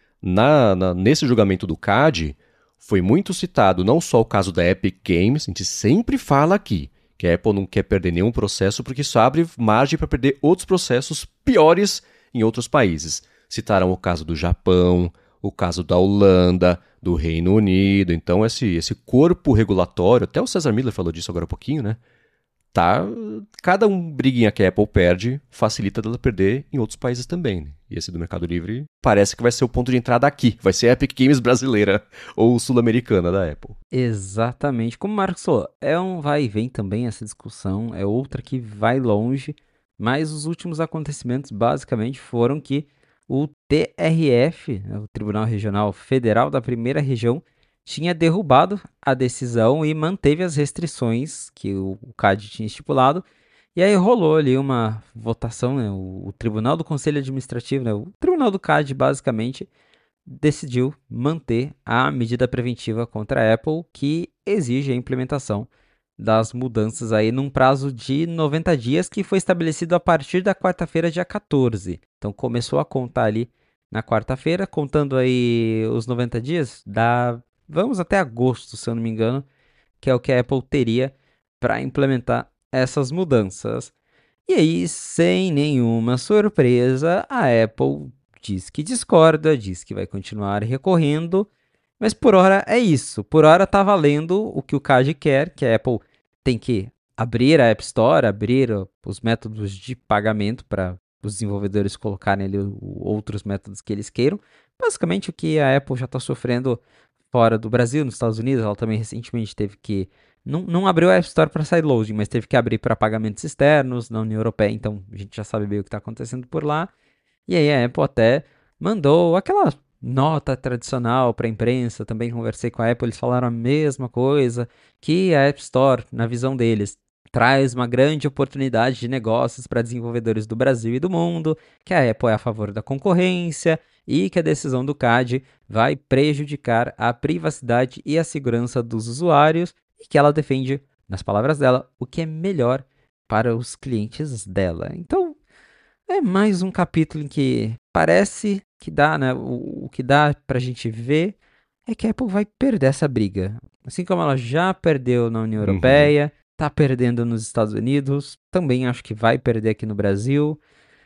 na, na, nesse julgamento do C A D, foi muito citado não só o caso da Epic Games, a gente sempre fala aqui que a Apple não quer perder nenhum processo porque isso abre margem para perder outros processos piores em outros países. Citaram o caso do Japão, o caso da Holanda, do Reino Unido. Então, esse, esse corpo regulatório, até o César Miller falou disso agora há pouquinho, né? Tá, cada um briguinha que a Apple perde facilita dela perder em outros países também. Né? E esse do Mercado Livre parece que vai ser o ponto de entrada aqui. Vai ser a Epic Games brasileira ou sul-americana da Apple. Exatamente. Como o Marcos falou, é um vai e vem também essa discussão. É outra que vai longe. Mas os últimos acontecimentos basicamente foram que o T R F, o Tribunal Regional Federal da Primeira Região, tinha derrubado a decisão e manteve as restrições que o C A D tinha estipulado. E aí rolou ali uma votação, né? o, o Tribunal do Conselho Administrativo, né? o Tribunal do C A D basicamente decidiu manter a medida preventiva contra a Apple, que exige a implementação das mudanças aí num prazo de noventa dias, que foi estabelecido a partir da quarta-feira, dia quatorze. Então começou a contar ali na quarta-feira, contando aí os noventa dias, dá... vamos até agosto, se eu não me engano, que é o que a Apple teria para implementar essas mudanças. E aí, sem nenhuma surpresa, a Apple diz que discorda, diz que vai continuar recorrendo, mas por hora é isso. Por hora está valendo o que o C A D quer, que a Apple tem que abrir a App Store, abrir os métodos de pagamento para os desenvolvedores colocarem ali outros métodos que eles queiram. Basicamente o que a Apple já está sofrendo fora do Brasil, nos Estados Unidos. Ela também recentemente teve que... Não, não abriu a App Store para sideloading, mas teve que abrir para pagamentos externos na União Europeia. Então a gente já sabe bem o que está acontecendo por lá. E aí a Apple até mandou aquela nota tradicional para a imprensa. Também conversei com a Apple, eles falaram a mesma coisa, que a App Store, na visão deles, traz uma grande oportunidade de negócios para desenvolvedores do Brasil e do mundo, que a Apple é a favor da concorrência e que a decisão do C A D vai prejudicar a privacidade e a segurança dos usuários e que ela defende, nas palavras dela, o que é melhor para os clientes dela. Então, é mais um capítulo em que parece que dá, né? O, o que dá pra gente ver é que a Apple vai perder essa briga. Assim como ela já perdeu na União Europeia, uhum. tá perdendo nos Estados Unidos, também acho que vai perder aqui no Brasil.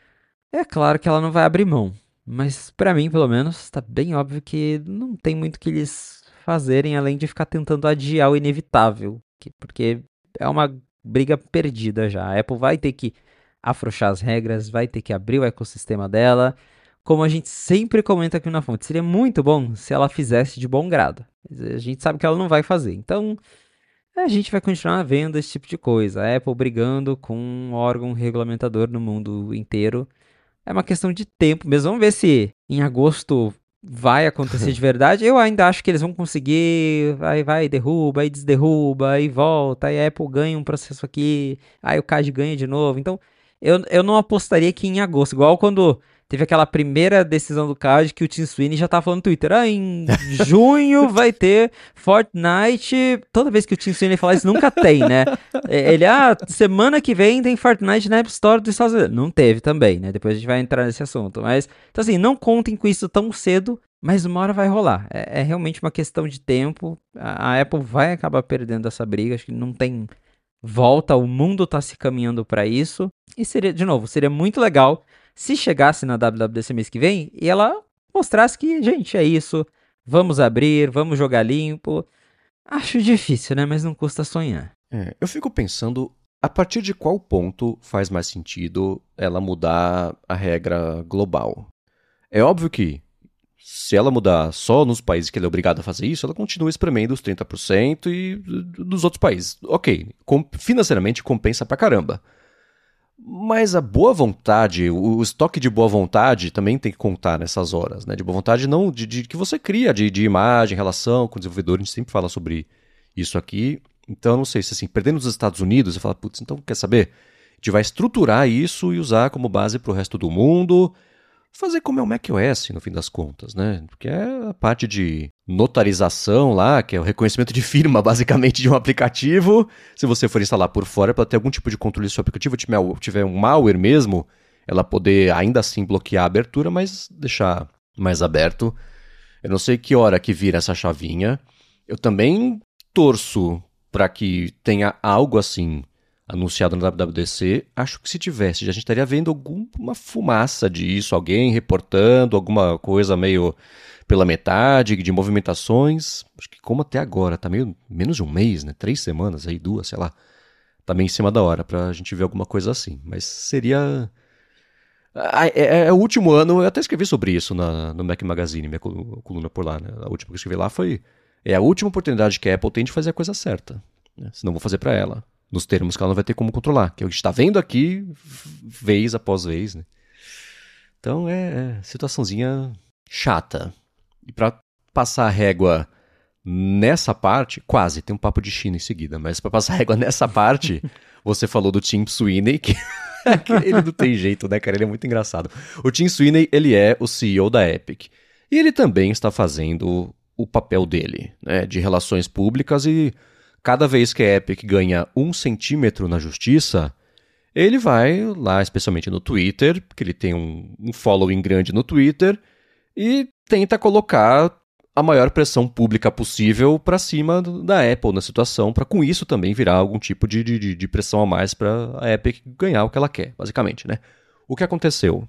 É claro que ela não vai abrir mão, mas pra mim, pelo menos, tá bem óbvio que não tem muito o que eles fazerem além de ficar tentando adiar o inevitável, que, porque é uma briga perdida já. A Apple vai ter que afrouxar as regras, vai ter que abrir o ecossistema dela. Como a gente sempre comenta aqui na fonte, seria muito bom se ela fizesse de bom grado. A gente sabe que ela não vai fazer. Então, a gente vai continuar vendo esse tipo de coisa. A Apple brigando com um órgão regulamentador no mundo inteiro. É uma questão de tempo mesmo. Vamos ver se em agosto vai acontecer de verdade. Eu ainda acho que eles vão conseguir. Vai, vai, derruba, aí desderruba, aí volta, aí a Apple ganha um processo aqui, aí o C A D ganha de novo. Então, eu, eu não apostaria que em agosto, igual quando teve aquela primeira decisão do C A D que o Tim Sweeney já tava falando no Twitter. Ah, em junho vai ter Fortnite. Toda vez que o Tim Sweeney fala isso, nunca tem, né? Ele, ah, semana que vem tem Fortnite na App Store dos Estados Unidos. Não teve também, né? Depois a gente vai entrar nesse assunto. Mas, então assim, não contem com isso tão cedo, mas uma hora vai rolar. É, é realmente uma questão de tempo. A, a Apple vai acabar perdendo essa briga. Acho que não tem volta. O mundo tá se caminhando para isso. E seria, de novo, seria muito legal se chegasse na W W D C mês que vem e ela mostrasse que, gente, é isso, vamos abrir, vamos jogar limpo. Acho difícil, né? Mas não custa sonhar. É, eu fico pensando, a partir de qual ponto faz mais sentido ela mudar a regra global? É óbvio que Se ela mudar só nos países que ela é obrigada a fazer isso, ela continua espremendo os trinta por cento e dos outros países. Ok, com, financeiramente compensa pra caramba. Mas a boa vontade, o estoque de boa vontade também tem que contar nessas horas, né? De boa vontade não de, de que você cria, de, de imagem, relação com o desenvolvedor, a gente sempre fala sobre isso aqui. Então, eu não sei se assim, perdendo os Estados Unidos, você fala, putz, então quer saber? A gente vai estruturar isso e usar como base para o resto do mundo, fazer como é o macOS, no fim das contas, né? Porque é a parte de notarização lá, que é o reconhecimento de firma, basicamente, de um aplicativo. Se você for instalar por fora, para ter algum tipo de controle do seu aplicativo, tiver, tiver um malware mesmo, ela poder ainda assim bloquear a abertura, mas deixar mais aberto. Eu não sei que hora que vira essa chavinha. Eu também torço para que tenha algo assim anunciado no W W D C. Acho que se tivesse, já a gente estaria vendo alguma fumaça disso, alguém reportando alguma coisa meio pela metade, de movimentações. Acho que como até agora, tá meio menos de um mês, né? Três semanas aí, duas, sei lá. Tá meio em cima da hora pra gente ver alguma coisa assim. Mas seria... Ah, é, é, é o último ano, eu até escrevi sobre isso na, no Mac Magazine, minha coluna por lá, né? A última que eu escrevi lá foi... É a última oportunidade que a Apple tem de fazer a coisa certa. Né? Senão eu vou fazer pra ela. Nos termos que ela não vai ter como controlar. Que a gente está vendo aqui, vez após vez. Né? Então é, é situaçãozinha chata. E para passar a régua nessa parte, quase, tem um papo de China em seguida, mas para passar a régua nessa parte, você falou do Tim Sweeney, que ele não tem jeito, né, cara? Ele é muito engraçado. O Tim Sweeney, ele é o C E O da Epic. E ele também está fazendo o papel dele, né, de relações públicas e... Cada vez que a Epic ganha um centímetro na justiça, ele vai lá, especialmente no Twitter, porque ele tem um, um following grande no Twitter, e tenta colocar a maior pressão pública possível para cima da Apple na situação, para com isso também virar algum tipo de, de, de pressão a mais para a Epic ganhar o que ela quer, basicamente, né? O que aconteceu?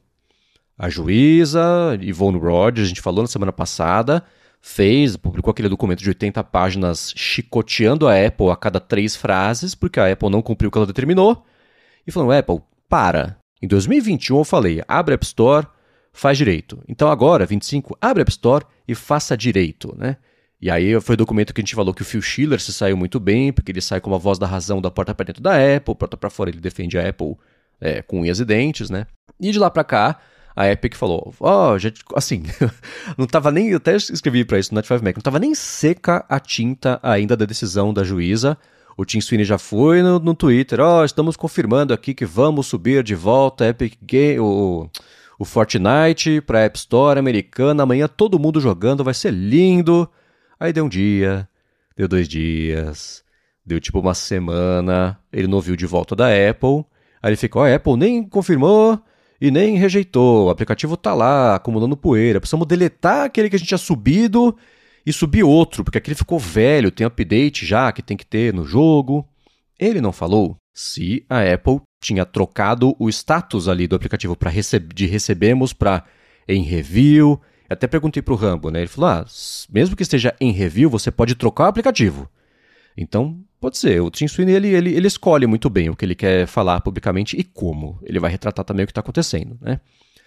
A juíza Yvonne Rogers, a gente falou na semana passada... fez, publicou aquele documento de oitenta páginas chicoteando a Apple a cada três frases, porque a Apple não cumpriu o que ela determinou, e falando, Apple, para. Em dois mil e vinte e um eu falei, abre a App Store, faz direito. Então agora, vinte e cinco, abre a App Store e faça direito, né? E aí foi o documento que a gente falou que o Phil Schiller se saiu muito bem, porque ele sai como a voz da razão da porta para dentro da Apple, porta para fora ele defende a Apple é, com unhas e dentes, né? E de lá para cá, a Epic falou, ó, oh, gente, assim, não tava nem, eu até escrevi pra isso no Night five Mac, não tava nem seca a tinta ainda da decisão da juíza. O Tim Sweeney já foi no, no Twitter, ó, oh, estamos confirmando aqui que vamos subir de volta a Epic Game, o, o Fortnite pra App Store americana, amanhã todo mundo jogando, vai ser lindo. Aí deu um dia, deu dois dias, deu tipo uma semana, ele não viu de volta da Apple, aí ele ficou, ó, oh, a Apple nem confirmou, e nem rejeitou, o aplicativo tá lá, acumulando poeira, precisamos deletar aquele que a gente tinha subido e subir outro, porque aquele ficou velho, tem update já que tem que ter no jogo. Ele não falou se a Apple tinha trocado o status ali do aplicativo pra receb- de recebemos para em review. Eu até perguntei pro Rambo, né? Ele falou, ah, mesmo que esteja em review, você pode trocar o aplicativo. Então, pode ser. O Tim Sweeney, ele, ele, ele escolhe muito bem o que ele quer falar publicamente e como. Ele vai retratar também o que está acontecendo, né?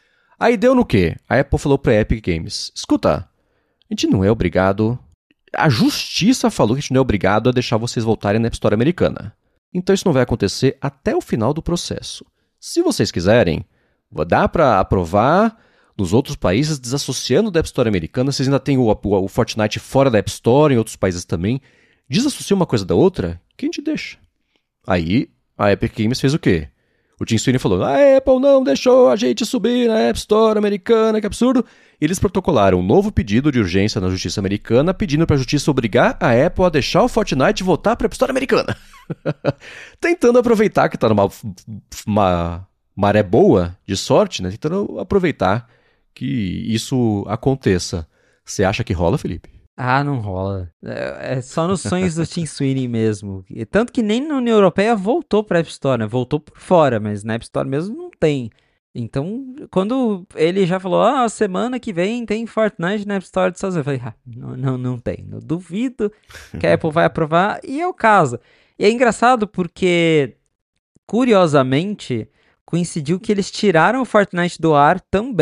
Aí deu no quê? A Apple falou para a Epic Games, escuta, a gente não é obrigado... A justiça falou que a gente não é obrigado a deixar vocês voltarem na App Store americana. Então isso não vai acontecer até o final do processo. Se vocês quiserem, dá para aprovar nos outros países, desassociando da App Store americana. Vocês ainda têm o, o, o Fortnite fora da App Store, em outros países também. Desassocia uma coisa da outra, que a gente deixa. Aí, a Epic Games fez o quê? O Tim Sweeney falou, a Apple não deixou a gente subir na App Store americana, que absurdo. Eles protocolaram um novo pedido de urgência na justiça americana, pedindo para a justiça obrigar a Apple a deixar o Fortnite voltar para a App Store americana. Tentando aproveitar que está numa uma maré boa de sorte, né? Tentando aproveitar que isso aconteça. Você acha que rola, Felipe? Ah, não rola. É, é só nos sonhos do Tim Sweeney mesmo. E tanto que nem na União Europeia voltou pra App Store, né? Voltou por fora, mas na App Store mesmo não tem. Então, quando ele já falou, ah, semana que vem tem Fortnite na App Store dos Estados Unidos, eu falei, ah, não, não, não tem. Eu duvido que a Apple vai aprovar, e é o caso. E é engraçado porque, curiosamente, coincidiu que eles tiraram o Fortnite do ar também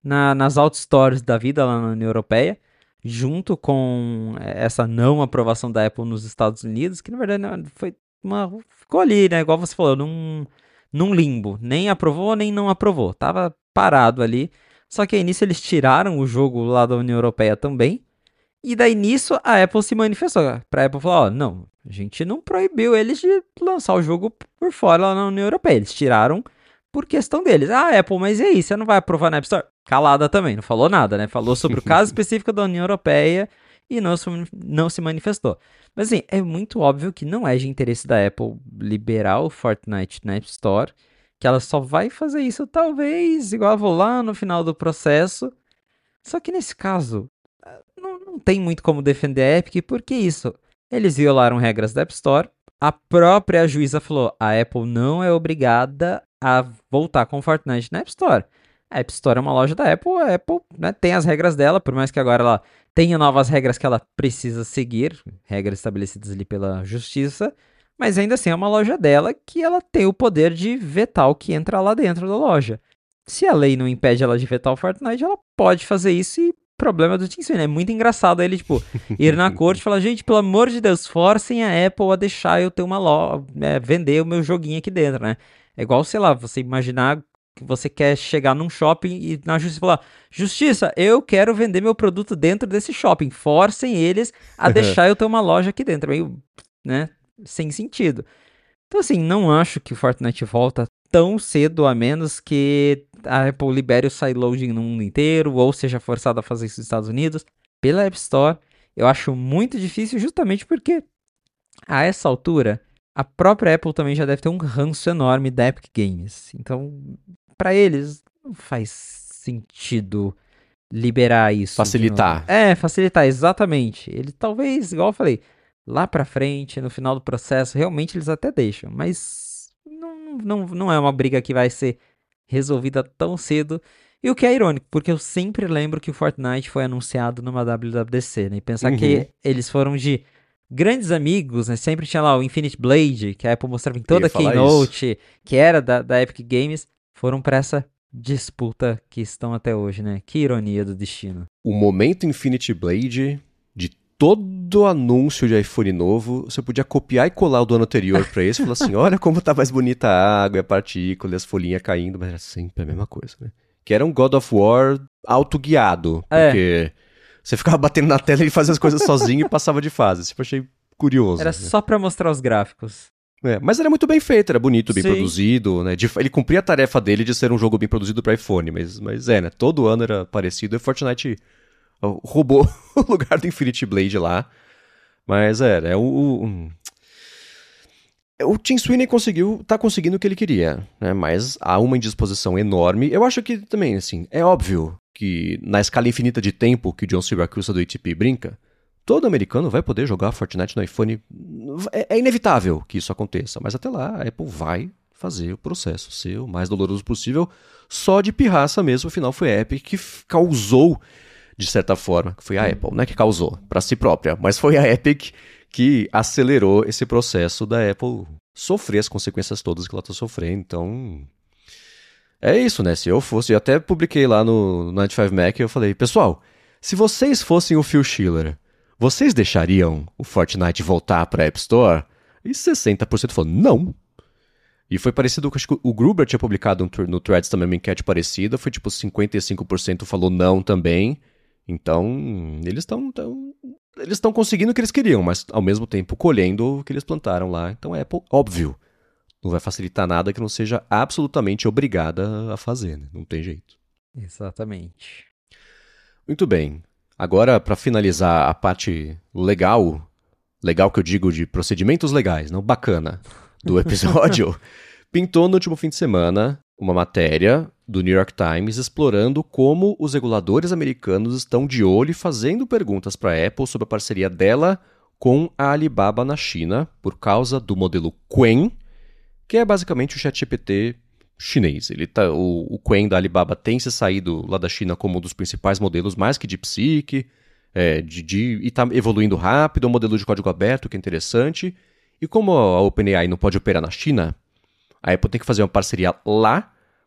na, nas outstores da vida lá na União Europeia, junto com essa não aprovação da Apple nos Estados Unidos, que na verdade não, foi uma, ficou ali, né? Igual você falou, num, num limbo. Nem aprovou, nem não aprovou. Tava parado ali. Só que aí nisso eles tiraram o jogo lá da União Europeia também. E daí nisso a Apple se manifestou. Pra Apple falar, ó, não, a gente não proibiu eles de lançar o jogo por fora lá na União Europeia. Eles tiraram por questão deles. Ah, Apple, mas e aí? Você não vai aprovar na App Store? Calada também, não falou nada, né? Falou sobre o caso específico da União Europeia e não se, não se manifestou. Mas assim, é muito óbvio que não é de interesse da Apple liberar o Fortnite na App Store, que ela só vai fazer isso talvez, igual eu vou lá no final do processo. Só que nesse caso, não, não tem muito como defender a Epic, porque isso, eles violaram regras da App Store, a própria juíza falou, a Apple não é obrigada a voltar com o Fortnite na App Store. A App Store é uma loja da Apple, a Apple, né, tem as regras dela, por mais que agora ela tenha novas regras que ela precisa seguir, regras estabelecidas ali pela justiça, mas ainda assim é uma loja dela que ela tem o poder de vetar o que entra lá dentro da loja. Se a lei não impede ela de vetar o Fortnite, ela pode fazer isso e problema do Tim Sweeney. É muito engraçado ele, tipo, ir na corte e falar, gente, pelo amor de Deus, forcem a Apple a deixar eu ter uma loja, é, vender o meu joguinho aqui dentro, né? É igual, sei lá, você imaginar que você quer chegar num shopping e na justiça falar, justiça, eu quero vender meu produto dentro desse shopping, forcem eles a deixar eu ter uma loja aqui dentro. Meio, né, sem sentido. Então, assim, não acho que o Fortnite volta tão cedo, a menos que a Apple libere o sideloading no mundo inteiro, ou seja forçada a fazer isso nos Estados Unidos, pela App Store. Eu acho muito difícil, justamente porque, a essa altura, a própria Apple também já deve ter um ranço enorme da Epic Games. Então, para eles, não faz sentido liberar isso. Facilitar. É, facilitar, exatamente. Ele talvez, igual eu falei, lá pra frente, no final do processo, realmente eles até deixam, mas não, não, não é uma briga que vai ser resolvida tão cedo. E o que é irônico, porque eu sempre lembro que o Fortnite foi anunciado numa W W D C, né? E pensar Uhum. que eles foram de grandes amigos, né? Sempre tinha lá o Infinite Blade, que a Apple mostrava em toda a Keynote, que era da, da Epic Games, foram pra essa disputa que estão até hoje, né? Que ironia do destino. O momento Infinity Blade, de todo anúncio de iPhone novo, você podia copiar e colar o do ano anterior pra esse e falar assim, olha como tá mais bonita a água, a partícula, as folhinhas caindo, mas era sempre a mesma coisa, né? Que era um God of War autoguiado, porque é. Você ficava batendo na tela e fazia as coisas sozinho e passava de fase. Isso eu achei curioso. Era né? Só pra mostrar os gráficos. É, mas era muito bem feito, era bonito, bem Sim. produzido, né? De, ele cumpria a tarefa dele de ser um jogo bem produzido para iPhone, mas, mas é, né? Todo ano era parecido, e Fortnite roubou o lugar do Infinity Blade lá. Mas era, é o... o, o Tim Sweeney conseguiu, tá conseguindo o que ele queria, né? Mas há uma indisposição enorme. Eu acho que também, assim, é óbvio que na escala infinita de tempo que o John Siracusa do A T P brinca, todo americano vai poder jogar Fortnite no iPhone. É, é inevitável que isso aconteça, mas até lá a Apple vai fazer o processo ser o mais doloroso possível, só de pirraça mesmo. Afinal foi a Epic que causou, de certa forma, foi a Apple, não é que causou para si própria, mas foi a Epic que acelerou esse processo da Apple sofrer as consequências todas que ela está sofrendo. Então, é isso, né? Se eu fosse, eu até publiquei lá no noventa e cinco Mac, eu falei, pessoal, se vocês fossem o Phil Schiller, vocês deixariam o Fortnite voltar para a App Store? E sessenta por cento falou, não. E foi parecido com, acho que o Gruber tinha publicado no Threads também uma enquete parecida, foi tipo cinquenta e cinco por cento falou não também. Então, eles estão eles estão conseguindo o que eles queriam, mas ao mesmo tempo colhendo o que eles plantaram lá. Então a Apple, óbvio, não vai facilitar nada que não seja absolutamente obrigada a fazer, né? Não tem jeito. Exatamente. Muito bem. Agora, para finalizar a parte legal, legal que eu digo de procedimentos legais, não bacana, do episódio, pintou no último fim de semana uma matéria do New York Times explorando como os reguladores americanos estão de olho e fazendo perguntas para a Apple sobre a parceria dela com a Alibaba na China por causa do modelo Qwen, que é basicamente o ChatGPT chinês. Ele tá, o, o Qwen da Alibaba tem se saído lá da China como um dos principais modelos, mais que DeepSeek, é, de, de, e está evoluindo rápido, é um modelo de código aberto que é interessante. E como a OpenAI não pode operar na China, a Apple tem que fazer uma parceria lá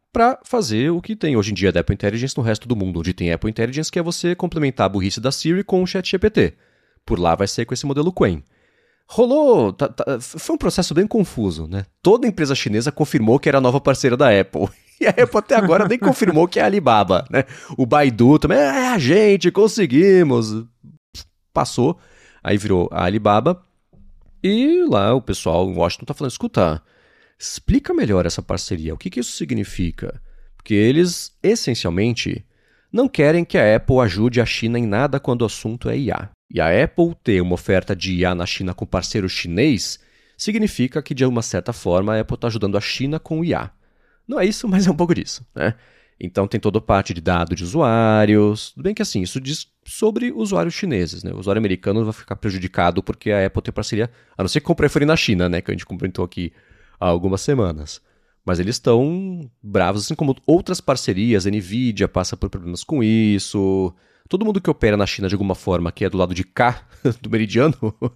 para fazer o que tem hoje em dia da Apple Intelligence no resto do mundo, onde tem Apple Intelligence, que é você complementar a burrice da Siri com o ChatGPT. Por lá vai ser com esse modelo Qwen. Rolou, tá, tá, foi um processo bem confuso, né? Toda empresa chinesa confirmou que era a nova parceira da Apple. E a Apple até agora nem confirmou que é a Alibaba, né? O Baidu também, é a gente, conseguimos. Passou, aí virou a Alibaba. E lá o pessoal em Washington tá falando, escuta, explica melhor essa parceria, o que, que isso significa? Porque eles, essencialmente, não querem que a Apple ajude a China em nada quando o assunto é I A. E a Apple ter uma oferta de I A na China com parceiro chinês significa que, de uma certa forma, a Apple está ajudando a China com o I A. Não é isso, mas é um pouco disso, né? Então tem toda a parte de dado de usuários. Tudo bem que assim, isso diz sobre usuários chineses, né? O usuário americano vai ficar prejudicado porque a Apple tem parceria, a não ser que compre iPhone na China, né? Que a gente comentou aqui há algumas semanas. Mas eles estão bravos, assim como outras parcerias. A Nvidia passa por problemas com isso. Todo mundo que opera na China de alguma forma, que é do lado de cá, do meridiano,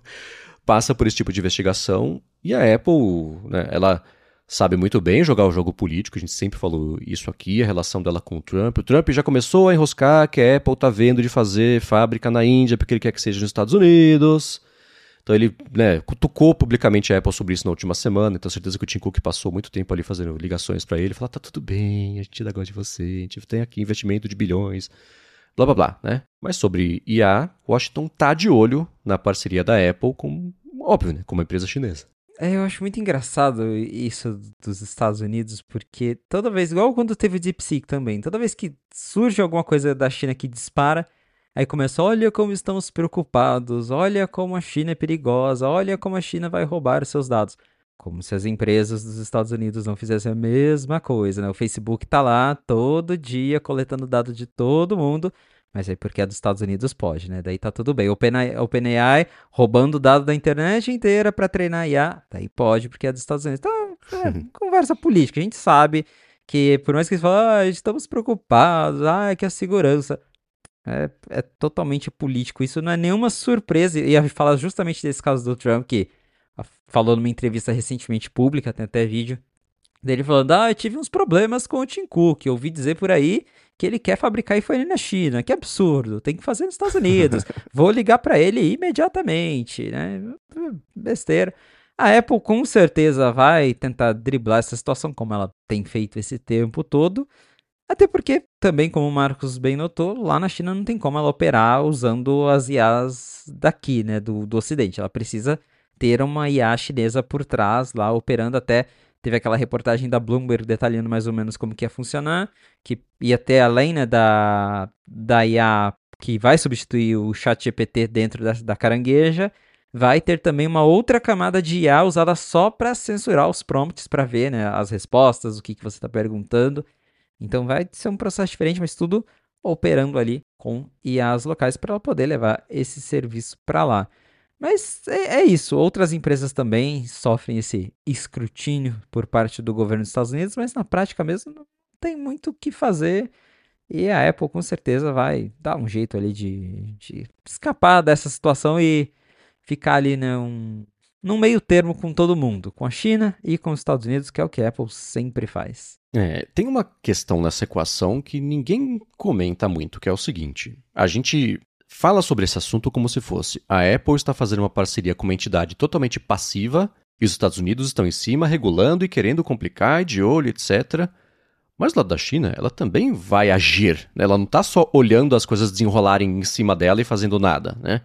passa por esse tipo de investigação. E a Apple, né, ela sabe muito bem jogar o jogo político, a gente sempre falou isso aqui, a relação dela com o Trump. O Trump já começou a enroscar que a Apple está vendo de fazer fábrica na Índia porque ele quer que seja nos Estados Unidos. Então ele, né, cutucou publicamente a Apple sobre isso na última semana, então certeza que o Tim Cook passou muito tempo ali fazendo ligações para ele, falou, tá tudo bem, a gente ainda gosta de você, a gente tem aqui investimento de bilhões, blá blá blá, né? Mas sobre I A, Washington tá de olho na parceria da Apple com, óbvio, né, como uma empresa chinesa. É, eu acho muito engraçado isso dos Estados Unidos, porque toda vez, igual quando teve o DeepSeek também, toda vez que surge alguma coisa da China que dispara, aí começa, olha como estamos preocupados, olha como a China é perigosa, olha como a China vai roubar os seus dados. Como se as empresas dos Estados Unidos não fizessem a mesma coisa, né? O Facebook tá lá todo dia coletando dados de todo mundo, mas aí porque é dos Estados Unidos pode, né? Daí tá tudo bem. O OpenAI, OpenAI roubando dado da internet inteira para treinar I A, daí pode porque é dos Estados Unidos. Então, é conversa política. A gente sabe que por mais que eles falem, ah, estamos preocupados, ah, que a segurança... É, é totalmente político. Isso não é nenhuma surpresa. E ia falar justamente desse caso do Trump, que falou numa entrevista recentemente pública, tem até vídeo, dele falando, ah, eu tive uns problemas com o Tim Cook, eu ouvi dizer por aí que ele quer fabricar iPhone na China, que absurdo, tem que fazer nos Estados Unidos, vou ligar pra ele imediatamente, né? Besteira. A Apple com certeza vai tentar driblar essa situação, como ela tem feito esse tempo todo, até porque, também como o Marcos bem notou, lá na China não tem como ela operar usando as I As daqui, né, do, do Ocidente. Ela precisa ter uma I A chinesa por trás, lá operando até... Teve aquela reportagem da Bloomberg detalhando mais ou menos como que ia funcionar, que ia ter além, né, da, da I A que vai substituir o ChatGPT dentro da, da carangueja, vai ter também uma outra camada de I A usada só para censurar os prompts, para ver, né, as respostas, o que, que você está perguntando. Então vai ser um processo diferente, mas tudo operando ali com I As locais para ela poder levar esse serviço para lá. Mas é, é isso, outras empresas também sofrem esse escrutínio por parte do governo dos Estados Unidos, mas na prática mesmo não tem muito o que fazer. E a Apple com certeza vai dar um jeito ali de, de escapar dessa situação e ficar ali, né, um, num meio termo com todo mundo, com a China e com os Estados Unidos, que é o que a Apple sempre faz. É, tem uma questão nessa equação que ninguém comenta muito, que é o seguinte: a gente fala sobre esse assunto como se fosse a Apple está fazendo uma parceria com uma entidade totalmente passiva e os Estados Unidos estão em cima, regulando e querendo complicar, de olho, etcétera. Mas do lado da China, ela também vai agir, né? Ela não está só olhando as coisas desenrolarem em cima dela e fazendo nada, né?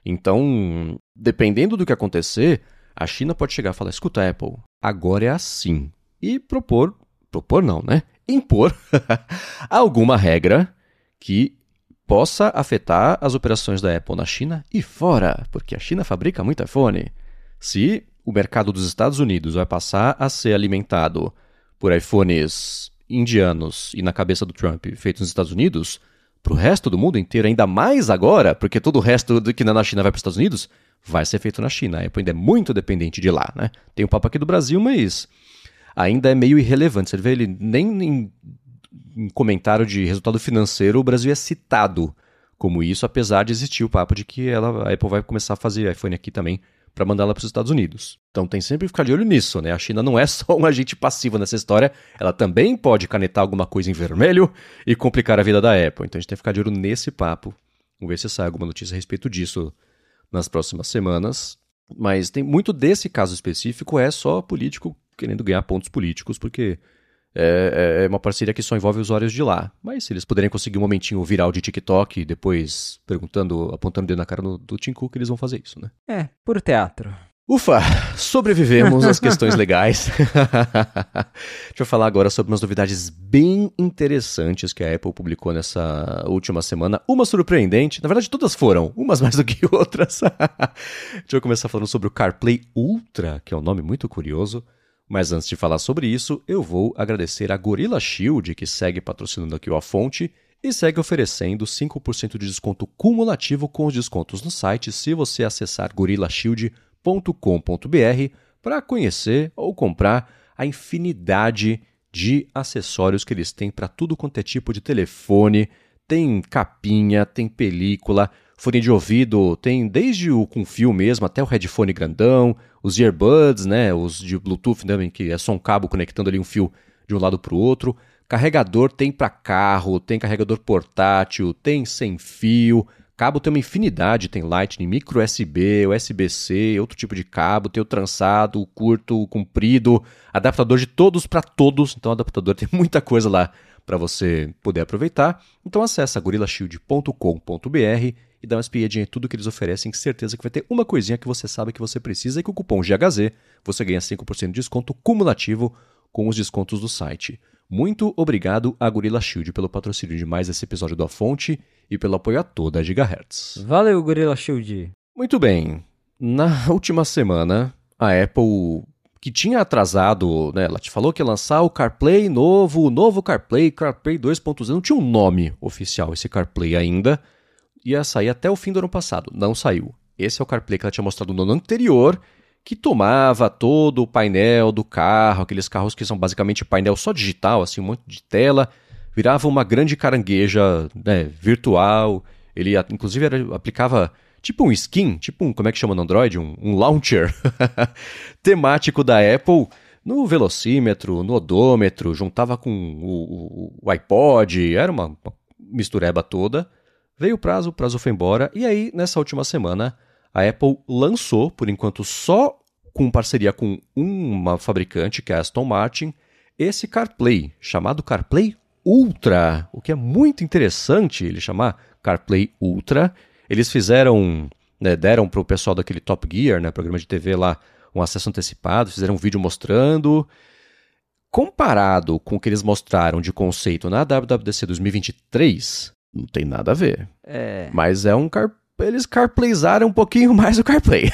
Então, dependendo do que acontecer, a China pode chegar e falar, escuta, Apple, agora é assim. E propor, propor não, né? Impor alguma regra que possa afetar as operações da Apple na China e fora, porque a China fabrica muito iPhone. Se o mercado dos Estados Unidos vai passar a ser alimentado por iPhones indianos e na cabeça do Trump feitos nos Estados Unidos, para o resto do mundo inteiro, ainda mais agora, porque todo o resto do que não é na China vai para os Estados Unidos, vai ser feito na China. A Apple ainda é muito dependente de lá, né? Tem um papo aqui do Brasil, mas ainda é meio irrelevante. Você vê ele nem em, em comentário de resultado financeiro, o Brasil é citado como isso, apesar de existir o papo de que ela, a Apple vai começar a fazer iPhone aqui também para mandar ela para os Estados Unidos. Então tem sempre que ficar de olho nisso, né? A China não é só um agente passivo nessa história, ela também pode canetar alguma coisa em vermelho e complicar a vida da Apple. Então a gente tem que ficar de olho nesse papo. Vamos ver se sai alguma notícia a respeito disso nas próximas semanas. Mas tem muito desse caso específico é só político querendo ganhar pontos políticos, porque é, é uma parceria que só envolve usuários de lá. Mas se eles puderem conseguir um momentinho viral de TikTok e depois perguntando, apontando o dedo na cara do, do Tim Cook, eles vão fazer isso, né? É, por teatro. Ufa, sobrevivemos às questões legais. Deixa eu falar agora sobre umas novidades bem interessantes que a Apple publicou nessa última semana. Uma surpreendente, na verdade todas foram, umas mais do que outras. Deixa eu começar falando sobre o CarPlay Ultra, que é um nome muito curioso. Mas antes de falar sobre isso, eu vou agradecer a Gorilla Shield, que segue patrocinando aqui o A Fonte e segue oferecendo cinco por cento de desconto cumulativo com os descontos no site se você acessar gorilla shield ponto com ponto b r para conhecer ou comprar a infinidade de acessórios que eles têm para tudo quanto é tipo de telefone. Tem capinha, tem película, fone de ouvido, tem desde o com fio mesmo até o headphone grandão, os earbuds, né, os de Bluetooth também, que é só um cabo conectando ali um fio de um lado para o outro. Carregador tem para carro, tem carregador portátil, tem sem fio. Cabo tem uma infinidade, tem Lightning, micro U S B, U S B C, outro tipo de cabo, tem o trançado, o curto, o comprido, adaptador de todos para todos, então o adaptador tem muita coisa lá para você poder aproveitar. Então acessa gorilla shield ponto com ponto b r e dá uma espiadinha em tudo que eles oferecem, que certeza que vai ter uma coisinha que você sabe que você precisa e com o cupom G H Z você ganha cinco por cento de desconto cumulativo com os descontos do site. Muito obrigado a Gorilla Shield pelo patrocínio de mais esse episódio do A Fonte e pelo apoio a toda a Gigahertz. Valeu, Gorilla Shield. Muito bem. Na última semana, a Apple, que tinha atrasado, né, ela te falou que ia lançar o CarPlay novo, o novo CarPlay, CarPlay dois ponto zero, não tinha um nome oficial esse CarPlay ainda, ia sair até o fim do ano passado, não saiu. Esse é o CarPlay que ela tinha mostrado no ano anterior, que tomava todo o painel do carro, aqueles carros que são basicamente painel só digital, assim, um monte de tela, virava uma grande carangueja, né, virtual. Ele, inclusive, era, aplicava tipo um skin, tipo um, como é que chama no Android? Um, um launcher temático da Apple no velocímetro, no odômetro, juntava com o, o, o iPod, era uma, uma mistureba toda. Veio o prazo, o prazo foi embora, e aí, nessa última semana, a Apple lançou, por enquanto só com parceria com uma fabricante, que é a Aston Martin, esse CarPlay, chamado CarPlay Ultra, o que é muito interessante ele chamar CarPlay Ultra. Eles fizeram, né, deram para o pessoal daquele Top Gear, né, programa de T V lá, um acesso antecipado, fizeram um vídeo mostrando. Comparado com o que eles mostraram de conceito na W W D C dois mil e vinte e três, não tem nada a ver. É. Mas é um CarPlay. Eles carplayzaram um pouquinho mais o CarPlay.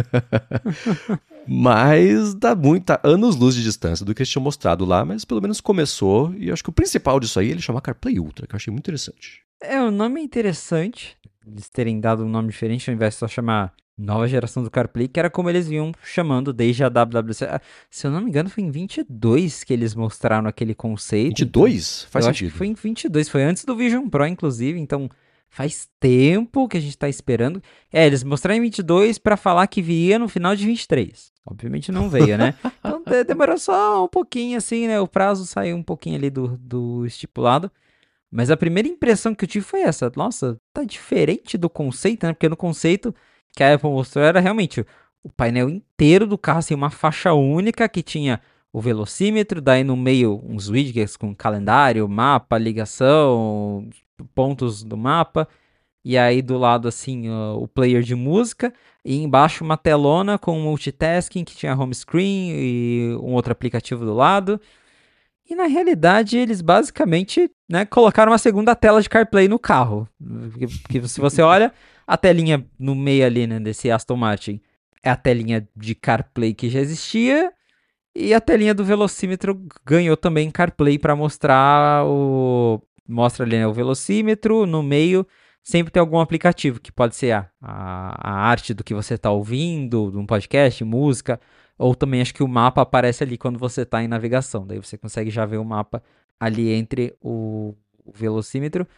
Mas dá muita anos-luz de distância do que eles tinham mostrado lá, mas pelo menos começou, e eu acho que o principal disso aí é ele chamar CarPlay Ultra, que eu achei muito interessante. É, o nome é interessante, eles terem dado um nome diferente, ao invés de só chamar nova geração do CarPlay, que era como eles vinham chamando desde a W W D C. Ah, se eu não me engano, foi em vinte e dois que eles mostraram aquele conceito. vinte e dois? Então, Faz eu sentido. acho que foi em vinte e dois, foi antes do Vision Pro, inclusive, então faz tempo que a gente tá esperando. É, eles mostraram em vinte e dois pra falar que viria no final de vinte e três. Obviamente não veio, né? Então demorou só um pouquinho, assim, né? O prazo saiu um pouquinho ali do, do estipulado. Mas a primeira impressão que eu tive foi essa. Nossa, tá diferente do conceito, né? Porque no conceito que a Apple mostrou era realmente o painel inteiro do carro, assim, uma faixa única que tinha o velocímetro, daí no meio uns widgets com calendário, mapa, ligação, pontos do mapa, e aí do lado assim uh, o player de música, e embaixo uma telona com multitasking que tinha home screen e um outro aplicativo do lado. E na realidade eles basicamente, né, colocaram uma segunda tela de CarPlay no carro, porque, porque se você olha a telinha no meio ali, né, desse Aston Martin, é a telinha de CarPlay que já existia. E a telinha do velocímetro ganhou também CarPlay para mostrar o... Mostra ali, né, o velocímetro, no meio sempre tem algum aplicativo, que pode ser a, a, a arte do que você está ouvindo, de um podcast, música, ou também acho que o mapa aparece ali quando você está em navegação, daí você consegue já ver o mapa ali entre o, o velocímetro.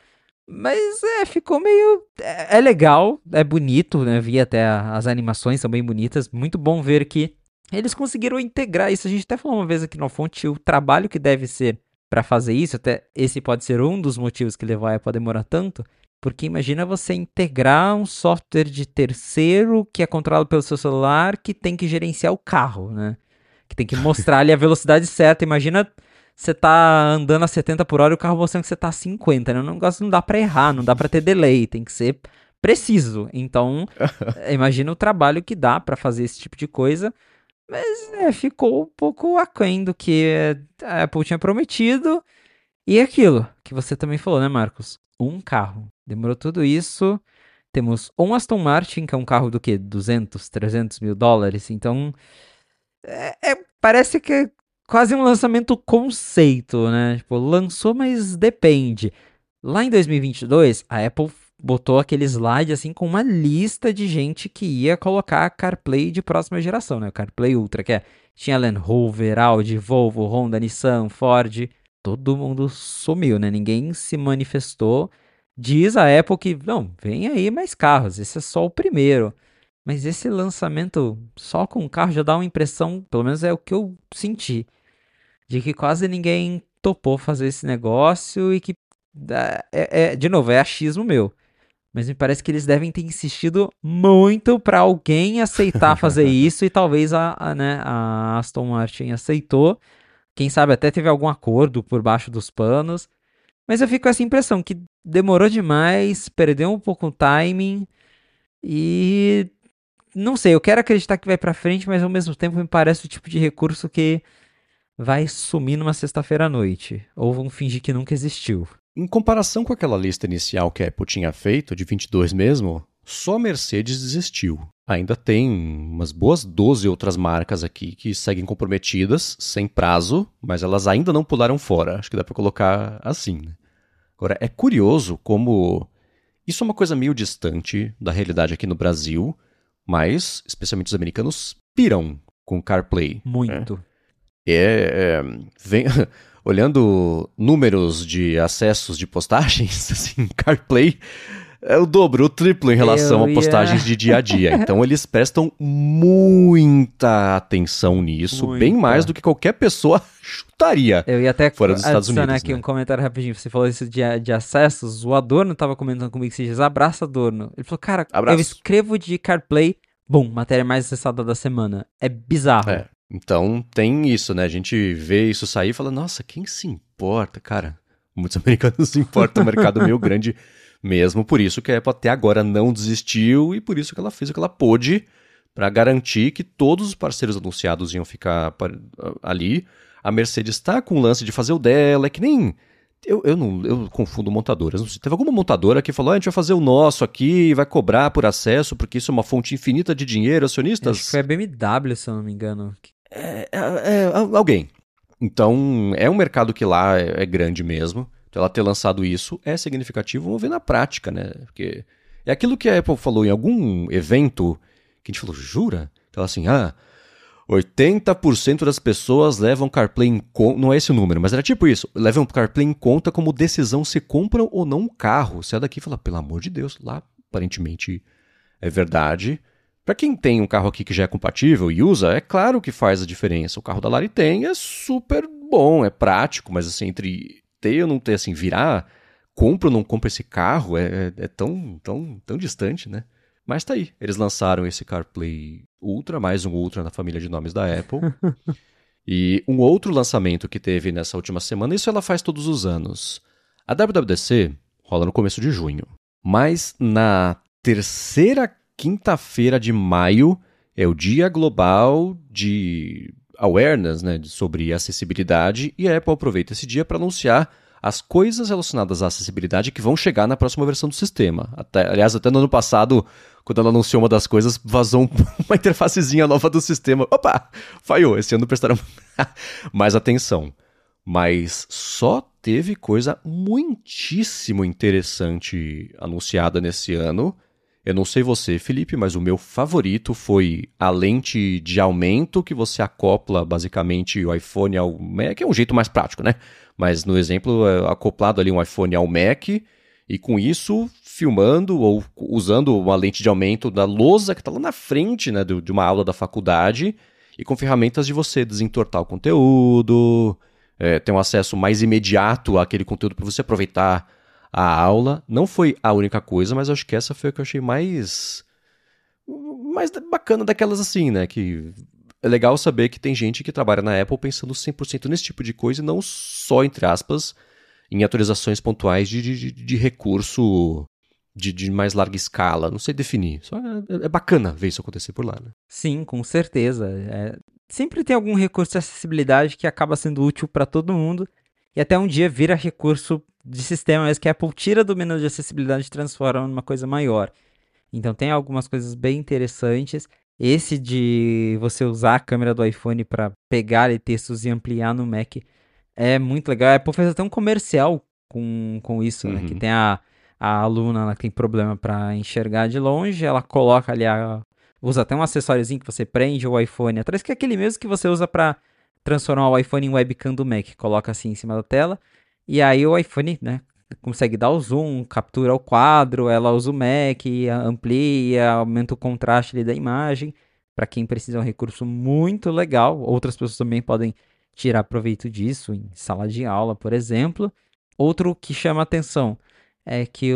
Mas é, ficou meio. É, é legal, é bonito, né? Vi até a- as animações são bem bonitas. Muito bom ver que eles conseguiram integrar isso. A gente até falou uma vez aqui na fonte o trabalho que deve ser pra fazer isso. Até esse pode ser um dos motivos que levou a Apple a demorar tanto. Porque imagina você integrar um software de terceiro que é controlado pelo seu celular que tem que gerenciar o carro, né? Que tem que mostrar ali a velocidade certa. Imagina você tá andando a setenta por hora e o carro mostrando que você tá a cinquenta, né? O negócio não dá pra errar, não dá pra ter delay, tem que ser preciso. Então, imagina o trabalho que dá pra fazer esse tipo de coisa. Mas é, ficou um pouco aquém do que a Apple tinha prometido. E é aquilo que você também falou, né, Marcos? Um carro. Demorou tudo isso. Temos um Aston Martin, que é um carro do quê? duzentos, trezentos mil dólares. Então, é, é- parece que é quase um lançamento conceito, né? Tipo, lançou, mas depende. Lá em dois mil e vinte e dois, a Apple botou aquele slide assim com uma lista de gente que ia colocar CarPlay de próxima geração, né? O CarPlay Ultra, que é, tinha Land Rover, Audi, Volvo, Honda, Nissan, Ford. Todo mundo sumiu, né? Ninguém se manifestou. Diz a Apple que, não, vem aí mais carros, esse é só o primeiro. Mas esse lançamento só com o carro já dá uma impressão, pelo menos é o que eu senti, de que quase ninguém topou fazer esse negócio e que, é, é- é- de novo, é achismo meu. Mas me parece que eles devem ter insistido muito para alguém aceitar fazer isso e talvez a, a, né, a Aston Martin aceitou. Quem sabe até teve algum acordo por baixo dos panos. Mas eu fico com essa impressão que demorou demais, perdeu um pouco o timing e não sei, eu quero acreditar que vai pra frente, mas ao mesmo tempo me parece o tipo de recurso que vai sumir numa sexta-feira à noite. Ou vão fingir que nunca existiu. Em comparação com aquela lista inicial que a Apple tinha feito, de vinte e dois mesmo, só a Mercedes desistiu. Ainda tem umas boas doze outras marcas aqui que seguem comprometidas, sem prazo, mas elas ainda não pularam fora. Acho que dá para colocar assim, né? Agora, é curioso como isso é uma coisa meio distante da realidade aqui no Brasil, mas, especialmente os americanos, piram com CarPlay. Né? Muito. É, é, vem, olhando números de acessos de postagens, assim, CarPlay é o dobro, o triplo em relação Eu a ia. postagens de dia a dia. Então eles prestam muita atenção nisso, bem mais Muita. do que qualquer pessoa chutaria Eu ia até fora dos Estados adicionar Unidos, aqui um né? comentário rapidinho. Você falou isso de, de acessos. O Adorno tava comentando comigo esses dias. Abraço, Adorno. Ele falou, cara, eu Abraço. escrevo de CarPlay. Bom, matéria mais acessada da semana. É bizarro. É, então tem isso, né? A gente vê isso sair e fala, nossa, quem se importa, cara? Muitos americanos se importam, é um mercado meio grande mesmo, por isso que a Apple até agora não desistiu e por isso que ela fez o que ela pôde para garantir que todos os parceiros anunciados iam ficar ali. A Mercedes está com o lance de fazer o dela, é que nem... Eu, eu, não, eu confundo montadoras. Não sei, teve alguma montadora que falou: ah, a gente vai fazer o nosso aqui, vai cobrar por acesso, porque isso é uma fonte infinita de dinheiro, acionistas? Acho que foi a B M W, se eu não me engano. É, é, é, alguém. Então, é um mercado que lá é, é grande mesmo. Então, ela ter lançado isso é significativo. Vamos ver na prática, né? Porque é aquilo que a Apple falou em algum evento que a gente falou, jura? Ela assim, ah, oitenta por cento das pessoas levam CarPlay em conta. Não é esse o número, mas era tipo isso. Levam CarPlay em conta como decisão se compram ou não um carro. Você é daqui e fala, pelo amor de Deus, lá aparentemente é verdade. Para quem tem um carro aqui que já é compatível e usa, é claro que faz a diferença. O carro da Lari tem, é super bom, é prático, mas assim, entre ter ou não ter, assim, virar, compra ou não compra esse carro, é, é tão, tão, tão distante, né? Mas tá aí, eles lançaram esse CarPlay Ultra, mais um Ultra na família de nomes da Apple. E um outro lançamento que teve nessa última semana, isso ela faz todos os anos. A W W D C rola no começo de junho, mas na terceira quinta-feira de maio é o Dia Global de Awareness, né, sobre acessibilidade, e a Apple aproveita esse dia para anunciar as coisas relacionadas à acessibilidade que vão chegar na próxima versão do sistema. Até, aliás, até no ano passado, quando ela anunciou uma das coisas, vazou um, uma interfacezinha nova do sistema. Opa, falhou, esse ano prestaram mais atenção. Mas só teve coisa muitíssimo interessante anunciada nesse ano. Eu não sei você, Felipe, mas o meu favorito foi a lente de aumento que você acopla basicamente o iPhone ao Mac. É um jeito mais prático, né? Mas no exemplo, é acoplado ali um iPhone ao Mac E com isso, filmando ou usando uma lente de aumento da lousa que está lá na frente, né, de uma aula da faculdade, e com ferramentas de você desentortar o conteúdo, é, ter um acesso mais imediato àquele conteúdo para você aproveitar a aula. Não foi a única coisa, mas acho que essa foi a que eu achei mais, mais bacana daquelas assim, né, que é legal saber que tem gente que trabalha na Apple pensando cem por cento nesse tipo de coisa e não só, entre aspas, em atualizações pontuais de, de, de recurso de, de mais larga escala. Não sei definir. Só é, é bacana ver isso acontecer por lá, né? Sim, com certeza. É, sempre tem algum recurso de acessibilidade que acaba sendo útil para todo mundo e até um dia vira recurso de sistema, mas que a Apple tira do menu de acessibilidade e transforma numa coisa maior. Então tem algumas coisas bem interessantes. Esse de você usar a câmera do iPhone para pegar ali, textos e ampliar no Mac é muito legal. A Apple fez até um comercial com, com isso, né? Uhum. Que tem a, a aluna ela que tem problema para enxergar de longe, ela coloca ali a... Usa até um acessóriozinho que você prende o iPhone atrás, que é aquele mesmo que você usa para transformar o iPhone em webcam do Mac. Coloca assim em cima da tela, e aí o iPhone, né, consegue dar o zoom, captura o quadro, ela usa o Mac, amplia, aumenta o contraste ali da imagem. Para quem precisa, é um recurso muito legal. Outras pessoas também podem tirar proveito disso em sala de aula, por exemplo. Outro que chama atenção é que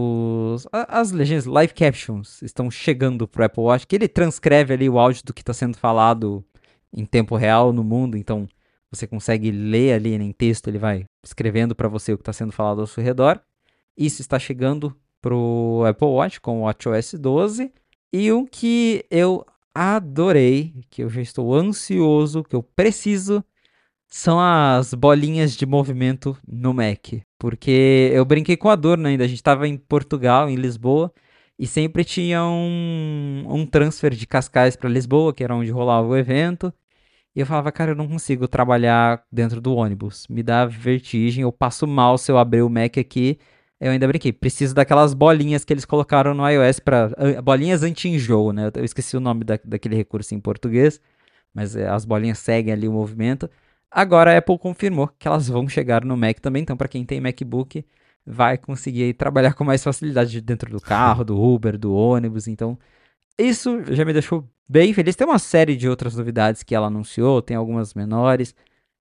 os, as legendas, live captions, estão chegando pro Apple Watch, que ele transcreve ali o áudio do que está sendo falado em tempo real no mundo, então você consegue ler ali em texto, ele vai escrevendo para você o que está sendo falado ao seu redor. Isso está chegando pro Apple Watch com o WatchOS doze. E um que eu adorei, que eu já estou ansioso, que eu preciso, são as bolinhas de movimento no Mac. Porque eu brinquei com a dor, né, ainda. A gente estava em Portugal, em Lisboa, e sempre tinha um, um transfer de Cascais para Lisboa, que era onde rolava o evento. E eu falava, cara, eu não consigo trabalhar dentro do ônibus. Me dá vertigem, eu passo mal se eu abrir o Mac aqui. Eu ainda brinquei, preciso daquelas bolinhas que eles colocaram no iOS para bolinhas anti-enjoo, né? Eu esqueci o nome da, daquele recurso em português, mas é, as bolinhas seguem ali o movimento. Agora a Apple confirmou que elas vão chegar no Mac também, então para quem tem MacBook vai conseguir aí trabalhar com mais facilidade dentro do carro, do Uber, do ônibus. Então isso já me deixou bem feliz. Tem uma série de outras novidades que ela anunciou, tem algumas menores.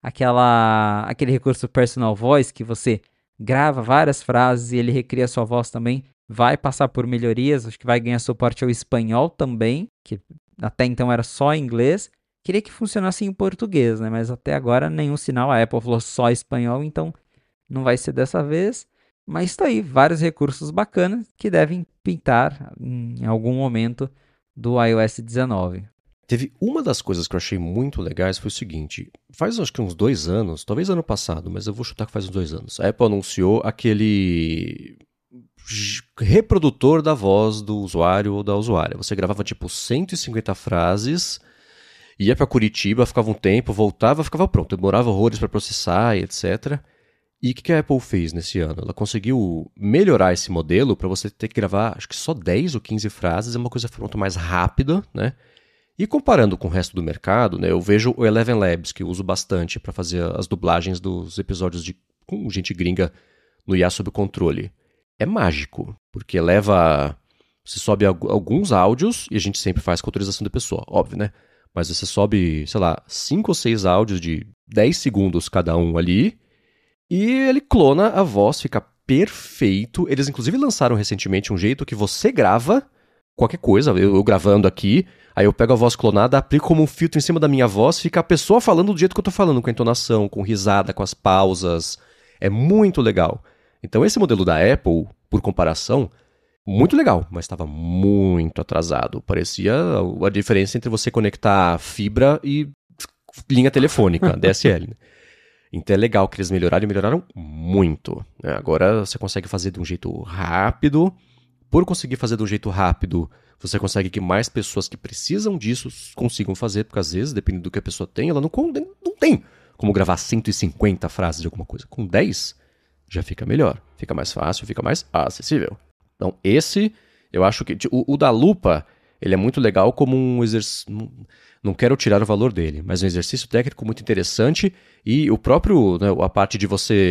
Aquela, aquele recurso Personal Voice que você grava várias frases e ele recria a sua voz também. Vai passar por melhorias, acho que vai ganhar suporte ao espanhol também, que até então era só em inglês. Queria que funcionasse em português, né? Mas até agora nenhum sinal. A Apple falou só espanhol, então não vai ser dessa vez. Mas está aí, vários recursos bacanas que devem pintar em algum momento do iOS dezenove. Teve uma das coisas que eu achei muito legais foi o seguinte, faz acho que uns dois anos, talvez ano passado, mas eu vou chutar que faz uns dois anos, a Apple anunciou aquele reprodutor da voz do usuário ou da usuária. Você gravava tipo cento e cinquenta frases, ia pra Curitiba, ficava um tempo, voltava, ficava pronto, demorava horrores para processar e etcétera. E o que, que a Apple fez nesse ano? Ela conseguiu melhorar esse modelo para você ter que gravar, acho que só dez ou quinze frases, é uma coisa pronta mais rápida, né? E comparando com o resto do mercado, né, eu vejo o Eleven Labs, que eu uso bastante para fazer as dublagens dos episódios de com gente gringa no I A Sob Controle. É mágico, porque leva... Você sobe alguns áudios, e a gente sempre faz com autorização da pessoa, óbvio, né? Mas você sobe, sei lá, cinco ou seis áudios de dez segundos cada um ali, e ele clona a voz, fica perfeito. Eles inclusive lançaram recentemente um jeito que você grava qualquer coisa, eu, eu gravando aqui, aí eu pego a voz clonada, aplico como um filtro em cima da minha voz, fica a pessoa falando do jeito que eu tô falando, com a entonação, com risada, com as pausas. É muito legal. Então esse modelo da Apple, por comparação, muito legal, mas estava muito atrasado. Parecia a diferença entre você conectar fibra e linha telefônica, D S L. Então é legal que eles melhoraram e melhoraram muito. Agora você consegue fazer de um jeito rápido. Por conseguir fazer de um jeito rápido, você consegue que mais pessoas que precisam disso consigam fazer, porque às vezes, dependendo do que a pessoa tem, ela não, não tem como gravar cento e cinquenta frases de alguma coisa. Com dez, já fica melhor. Fica mais fácil, fica mais acessível. Então esse, eu acho que... O, o da lupa, ele é muito legal como um exercício... Não quero tirar o valor dele, mas é um exercício técnico muito interessante e o próprio, né, a parte de você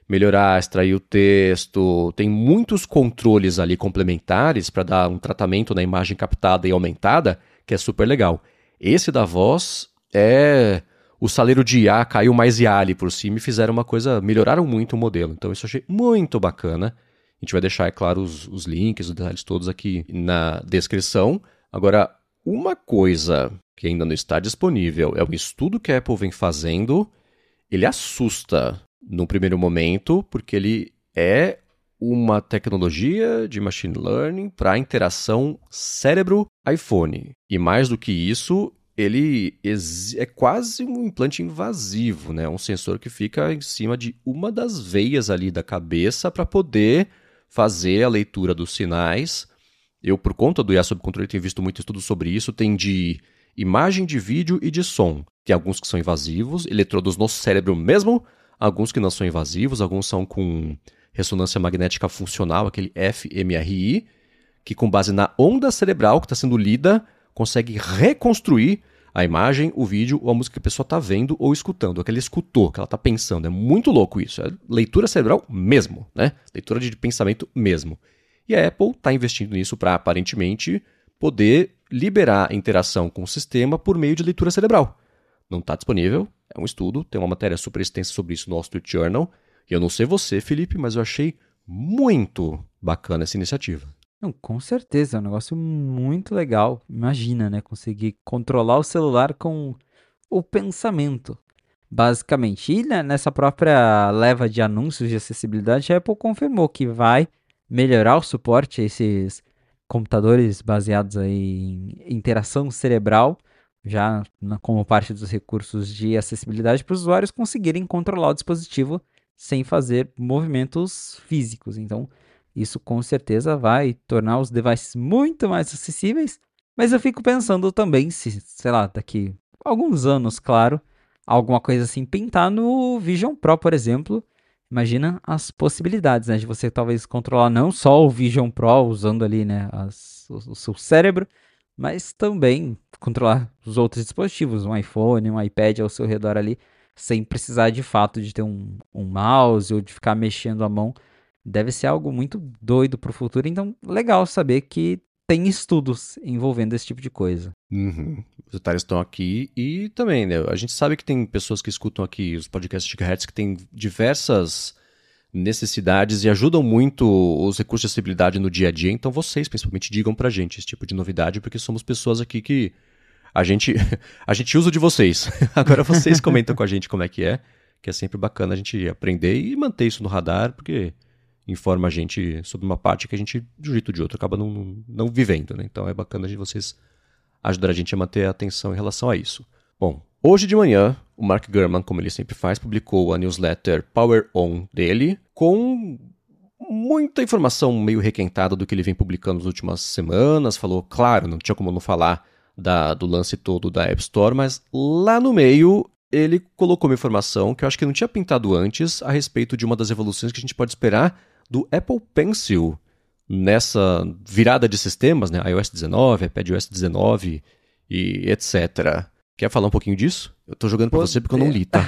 melhorar, extrair o texto. Tem muitos controles ali complementares para dar um tratamento na imagem captada e aumentada, que é super legal. Esse da voz é... O saleiro de I A caiu mais I A ali por cima e fizeram uma coisa... Melhoraram muito o modelo. Então isso eu achei muito bacana. A gente vai deixar, é claro, os, os links, os detalhes todos aqui na descrição. Agora, uma coisa que ainda não está disponível é um estudo que a Apple vem fazendo. Ele assusta no primeiro momento, porque ele é uma tecnologia de machine learning para interação cérebro-iPhone. E mais do que isso, ele é quase um implante invasivo, né? Um sensor que fica em cima de uma das veias ali da cabeça para poder fazer a leitura dos sinais. Eu, por conta do I A sob controle, tenho visto muito estudo sobre isso. Tem de imagem, de vídeo e de som. Tem alguns que são invasivos, eletrodos no cérebro mesmo, alguns que não são invasivos, alguns são com ressonância magnética funcional, aquele F M R I, que com base na onda cerebral que está sendo lida, consegue reconstruir a imagem, o vídeo ou a música que a pessoa está vendo ou escutando, aquele escutou, que ela está pensando. É muito louco isso. É leitura cerebral mesmo, né? Leitura de pensamento mesmo. E a Apple está investindo nisso para, aparentemente, poder liberar a interação com o sistema por meio de leitura cerebral. Não está disponível, é um estudo, tem uma matéria super extensa sobre isso no Wall Street Journal. E eu não sei você, Felipe, mas eu achei muito bacana essa iniciativa. Não, com certeza, é um negócio muito legal. Imagina, né? Conseguir controlar o celular com o pensamento, basicamente. E né, nessa própria leva de anúncios de acessibilidade, a Apple confirmou que vai melhorar o suporte a esses computadores baseados aí em interação cerebral, já na, como parte dos recursos de acessibilidade para os usuários conseguirem controlar o dispositivo sem fazer movimentos físicos. Então, isso com certeza vai tornar os devices muito mais acessíveis, mas eu fico pensando também se, sei lá, daqui a alguns anos, claro, alguma coisa assim pintar no Vision Pro, por exemplo. Imagina as possibilidades, né, de você talvez controlar não só o Vision Pro usando ali, né, as, o, o seu cérebro, mas também controlar os outros dispositivos, um iPhone, um iPad ao seu redor ali, sem precisar de fato de ter um, um mouse ou de ficar mexendo a mão. Deve ser algo muito doido para o futuro, então legal saber que tem estudos envolvendo esse tipo de coisa. Uhum. Os detalhes estão aqui e também, né, a gente sabe que tem pessoas que escutam aqui os podcasts de Gigahertz que têm diversas necessidades e ajudam muito os recursos de acessibilidade no dia a dia, então vocês principalmente digam pra gente esse tipo de novidade, porque somos pessoas aqui que a gente, a gente usa de vocês. Agora vocês comentam com a gente como é que é, que é sempre bacana a gente aprender e manter isso no radar, porque informa a gente sobre uma parte que a gente, de um jeito ou de outro, acaba não, não vivendo, né? Então é bacana de vocês ajudar a gente a manter a atenção em relação a isso. Bom, hoje de manhã, o Mark Gurman, como ele sempre faz, publicou a newsletter Power On dele, com muita informação meio requentada do que ele vem publicando nas últimas semanas. Falou, claro, não tinha como não falar da, do lance todo da App Store, mas lá no meio ele colocou uma informação que eu acho que não tinha pintado antes a respeito de uma das evoluções que a gente pode esperar do Apple Pencil nessa virada de sistemas, né? iOS dezenove, iPadOS dezenove e etcétera. Quer falar um pouquinho disso? Eu tô jogando pra você porque eu não li, tá?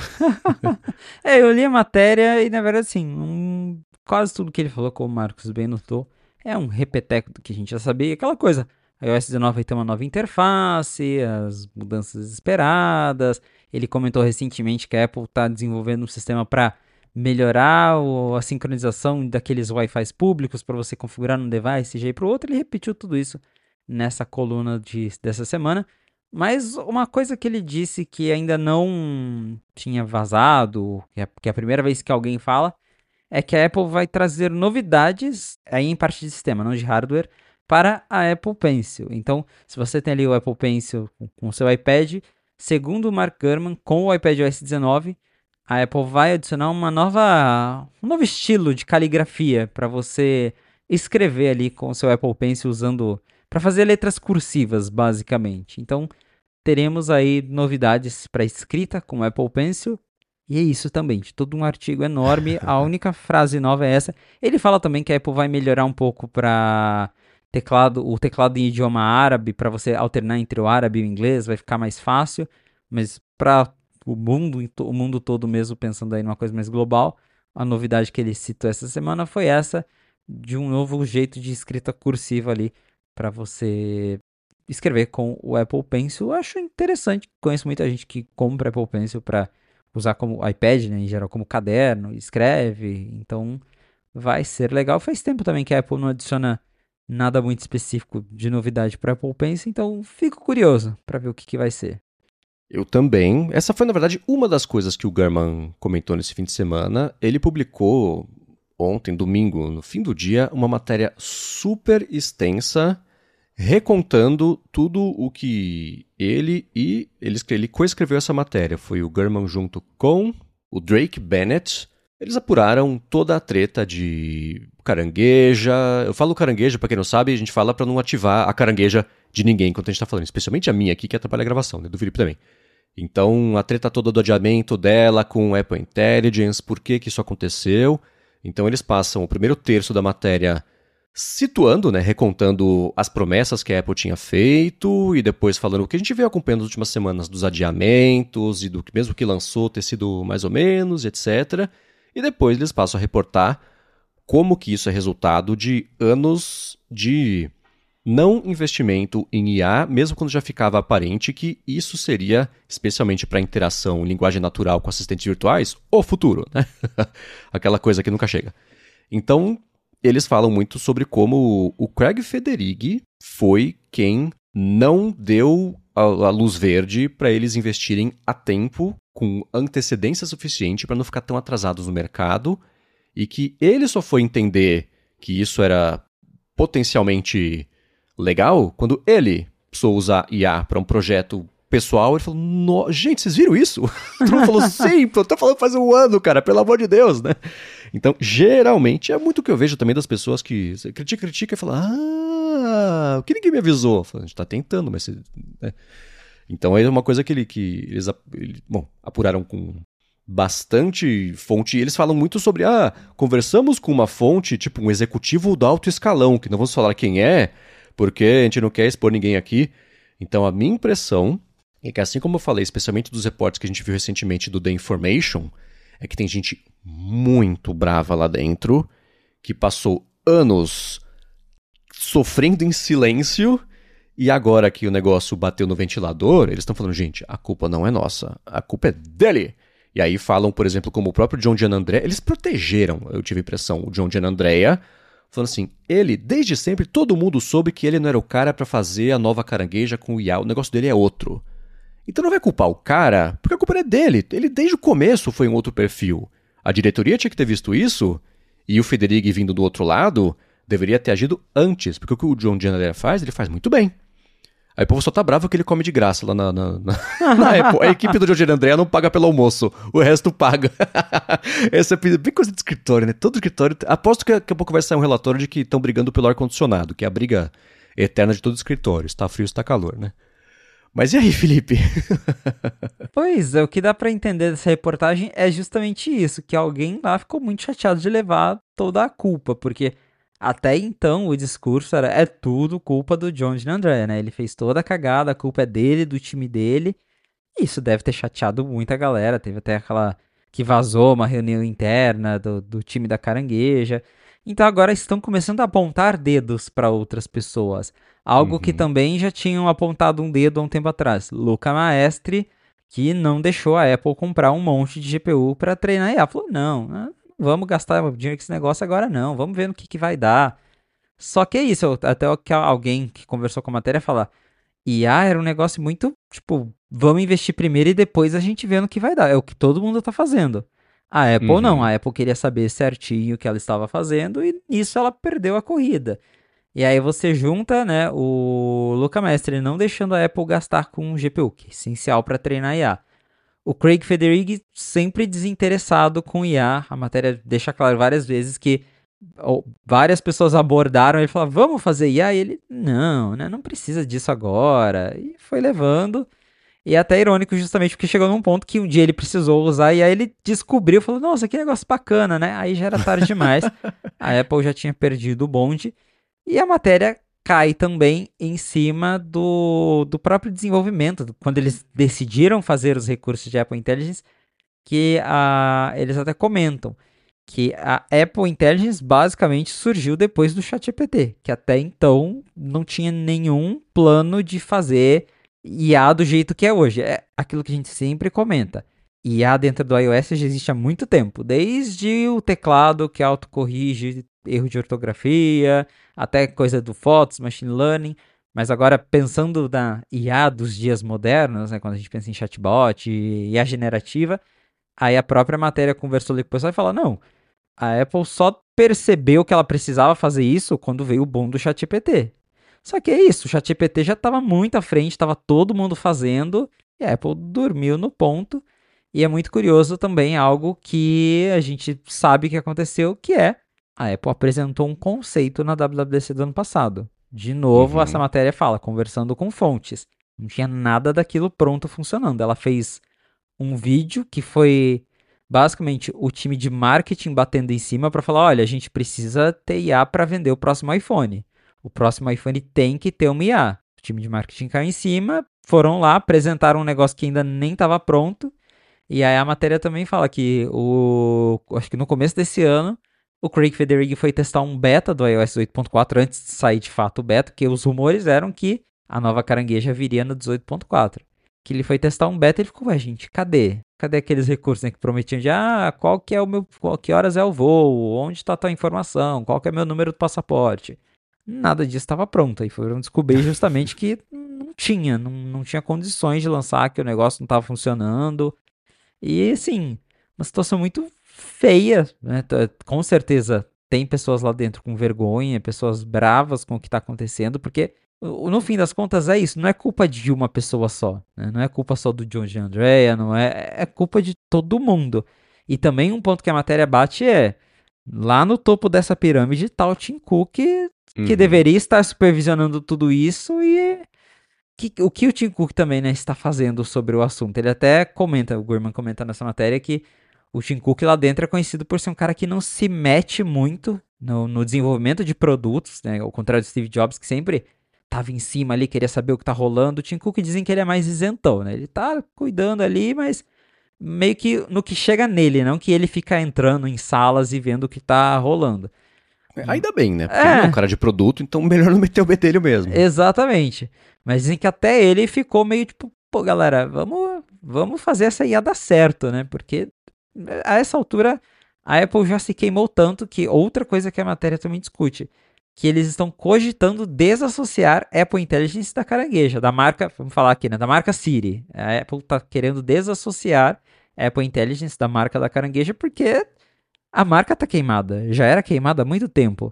É, eu li a matéria e, na verdade, assim, um, quase tudo que ele falou, como o Marcos bem notou, é um repeteco do que a gente já sabia. Aquela coisa, iOS dezenove vai ter uma nova interface, as mudanças esperadas. Ele comentou recentemente que a Apple está desenvolvendo um sistema para melhorar o, a sincronização daqueles Wi-Fi públicos para você configurar num device e já ir para o outro. Ele repetiu tudo isso nessa coluna de, dessa semana. Mas uma coisa que ele disse que ainda não tinha vazado, que é, que é a primeira vez que alguém fala, é que a Apple vai trazer novidades, aí em parte de sistema, não de hardware, para a Apple Pencil. Então, se você tem ali o Apple Pencil com o seu iPad, segundo o Mark Gurman, com o iPadOS dezenove, a Apple vai adicionar uma nova, um novo estilo de caligrafia para você escrever ali com o seu Apple Pencil usando para fazer letras cursivas, basicamente. Então, teremos aí novidades para escrita com o Apple Pencil. E é isso também, de todo um artigo enorme. A única frase nova é essa. Ele fala também que a Apple vai melhorar um pouco para teclado, o teclado em idioma árabe, para você alternar entre o árabe e o inglês, vai ficar mais fácil. Mas para o mundo, o mundo todo mesmo, pensando aí numa coisa mais global, a novidade que ele citou essa semana foi essa, de um novo jeito de escrita cursiva ali, para você escrever com o Apple Pencil. Eu acho interessante, conheço muita gente que compra Apple Pencil para usar como iPad, né, em geral, como caderno, escreve, então vai ser legal. Faz tempo também que a Apple não adiciona nada muito específico de novidade para Apple Pencil, então fico curioso para ver o que, que vai ser. Eu também. Essa foi, na verdade, uma das coisas que o Gurman comentou nesse fim de semana. Ele publicou ontem, domingo, no fim do dia, uma matéria super extensa recontando tudo o que ele e ele, ele coescreveu essa matéria. Foi o Gurman junto com o Drake Bennett. Eles apuraram toda a treta de carangueja. Eu falo carangueja, pra quem não sabe, a gente fala pra não ativar a carangueja de ninguém enquanto a gente tá falando. Especialmente a minha aqui, que atrapalha a gravação, né? Do Felipe também. Então, a treta toda do adiamento dela com o Apple Intelligence, por que que isso aconteceu. Então, eles passam o primeiro terço da matéria situando, né, recontando as promessas que a Apple tinha feito e depois falando o que a gente veio acompanhando nas últimas semanas dos adiamentos e do que mesmo que lançou ter sido mais ou menos, etcétera. E depois eles passam a reportar como que isso é resultado de anos de não investimento em I A, mesmo quando já ficava aparente que isso seria, especialmente para interação em linguagem natural com assistentes virtuais, o futuro, né? Aquela coisa que nunca chega. Então, eles falam muito sobre como o Craig Federighi foi quem não deu a, a luz verde para eles investirem a tempo, com antecedência suficiente para não ficar tão atrasados no mercado, e que ele só foi entender que isso era potencialmente legal quando ele precisou usar I A para um projeto pessoal. Ele falou, no... gente, vocês viram isso? Todo mundo falou, sim, eu tô falando faz um ano, cara, pelo amor de Deus, né? Então, geralmente, é muito o que eu vejo também das pessoas que critica, critica e fala, ah, o que ninguém me avisou? Falo, a gente tá tentando, mas... Você... Né? Então, é uma coisa que, ele, que eles bom, apuraram com bastante fonte. E eles falam muito sobre, ah, conversamos com uma fonte, tipo um executivo do alto escalão, que não vamos falar quem é, porque a gente não quer expor ninguém aqui. Então, a minha impressão é que, assim como eu falei, especialmente dos reportes que a gente viu recentemente do The Information, é que tem gente muito brava lá dentro, que passou anos sofrendo em silêncio, e agora que o negócio bateu no ventilador, eles estão falando, gente, a culpa não é nossa, a culpa é dele. E aí falam, por exemplo, como o próprio John Giannandrea, eles protegeram, eu tive a impressão, o John Giannandrea, falando assim, ele, desde sempre, todo mundo soube que ele não era o cara pra fazer a nova carangueja com o I A, o negócio dele é outro. Então não vai culpar o cara, porque a culpa é dele. Ele desde o começo foi um outro perfil. A diretoria tinha que ter visto isso, e o Federighi vindo do outro lado, deveria ter agido antes, porque o que o John Giannandrea faz, ele faz muito bem. Aí o povo só tá bravo que ele come de graça lá na, na, na, na Apple. A equipe do John Giannandrea não paga pelo almoço, o resto paga. Essa é bem coisa de escritório, né? Todo escritório... Aposto que daqui a pouco vai sair um relatório de que estão brigando pelo ar-condicionado, que é a briga eterna de todo escritório. Está frio, está calor, né? Mas e aí, Felipe? Pois é, o que dá pra entender dessa reportagem é justamente isso, que alguém lá ficou muito chateado de levar toda a culpa, porque até então o discurso era, é tudo culpa do John Giannandrea, né? Ele fez toda a cagada, a culpa é dele, do time dele, e isso deve ter chateado muita galera, teve até aquela que vazou uma reunião interna do, do time da Carangueja, então agora estão começando a apontar dedos para outras pessoas. Algo uhum. que também já tinham apontado um dedo há um tempo atrás. Luca Maestri, que não deixou a Apple comprar um monte de G P U para treinar I A. Falou, não, não vamos gastar dinheiro com esse negócio agora não, vamos ver no que, que vai dar. Só que é isso, até que alguém que conversou com a matéria falar, I A era um negócio muito, tipo, vamos investir primeiro e depois a gente vê no que vai dar. É o que todo mundo tá fazendo. A Apple uhum. não, a Apple queria saber certinho o que ela estava fazendo e nisso ela perdeu a corrida. E aí você junta, né, o Luca Maestri não deixando a Apple gastar com G P U, que é essencial para treinar I A. O Craig Federighi sempre desinteressado com I A. A matéria deixa claro várias vezes que oh, várias pessoas abordaram, ele falou, vamos fazer I A? E ele, não, né, não precisa disso agora. E foi levando. E é até irônico justamente porque chegou num ponto que um dia ele precisou usar e aí ele descobriu, falou, nossa, que negócio bacana, né? Aí já era tarde demais. A Apple já tinha perdido o bonde. E a matéria cai também em cima do, do próprio desenvolvimento. Quando eles decidiram fazer os recursos de Apple Intelligence, que a, eles até comentam que a Apple Intelligence basicamente surgiu depois do ChatGPT, que até então não tinha nenhum plano de fazer I A do jeito que é hoje. É aquilo que a gente sempre comenta. I A dentro do iOS já existe há muito tempo, desde o teclado que autocorrige erro de ortografia, até coisa do Fotos, Machine Learning. Mas agora, pensando na I A dos dias modernos, né, quando a gente pensa em chatbot e I A generativa, aí a própria matéria conversou ali com o pessoal e falou, não, a Apple só percebeu que ela precisava fazer isso quando veio o boom do ChatGPT. Só que é isso, o ChatGPT já estava muito à frente, estava todo mundo fazendo, e a Apple dormiu no ponto. E é muito curioso também algo que a gente sabe que aconteceu, que é a Apple apresentou um conceito na W W D C do ano passado. De novo, Uhum. essa matéria fala, conversando com fontes. Não tinha nada daquilo pronto funcionando. Ela fez um vídeo que foi basicamente o time de marketing batendo em cima para falar, olha, a gente precisa ter I A para vender o próximo iPhone. O próximo iPhone tem que ter uma I A. O time de marketing caiu em cima, foram lá, apresentaram um negócio que ainda nem estava pronto. E aí a matéria também fala que o, acho que no começo desse ano, o Craig Federighi foi testar um beta do iOS oito ponto quatro antes de sair de fato o beta, porque os rumores eram que a nova carangueja viria no dezoito ponto quatro. Que ele foi testar um beta e ele ficou, ué, gente, cadê? Cadê aqueles recursos, né, que prometiam de, ah, qual que é o meu, qual, que horas é o voo, onde está a tua informação, qual que é meu número do passaporte? Nada disso estava pronto, e foram descobrir justamente que não tinha, não, não tinha condições de lançar, que o negócio não estava funcionando. E, assim, uma situação muito feia, né? Com certeza tem pessoas lá dentro com vergonha, pessoas bravas com o que está acontecendo, porque no fim das contas é isso, não é culpa de uma pessoa só, né? Não é culpa só do John G. Andrea, não é, é culpa de todo mundo. E também um ponto que a matéria bate é, lá no topo dessa pirâmide está o Tim Cook, que, uhum. que deveria estar supervisionando tudo isso e... Que, o que o Tim Cook também, né, está fazendo sobre o assunto. Ele até comenta, o Gurman comenta nessa matéria, que o Tim Cook lá dentro é conhecido por ser um cara que não se mete muito no, no desenvolvimento de produtos, né, ao contrário do Steve Jobs, que sempre estava em cima ali, queria saber o que está rolando. O Tim Cook dizem que ele é mais isentão, né, ele está cuidando ali, mas meio que no que chega nele, não que ele fica entrando em salas e vendo o que está rolando. Ainda bem, né? Porque é. ele é um cara de produto, então melhor não meter o bedelho mesmo. Exatamente. Mas dizem que até ele ficou meio tipo, pô, galera, vamos, vamos fazer essa I A dar certo, né? Porque a essa altura a Apple já se queimou tanto que outra coisa que a matéria também discute, que eles estão cogitando desassociar Apple Intelligence da carangueja, da marca, vamos falar aqui, né? Da marca Siri. A Apple tá querendo desassociar Apple Intelligence da marca da carangueja porque a marca tá queimada, já era queimada há muito tempo.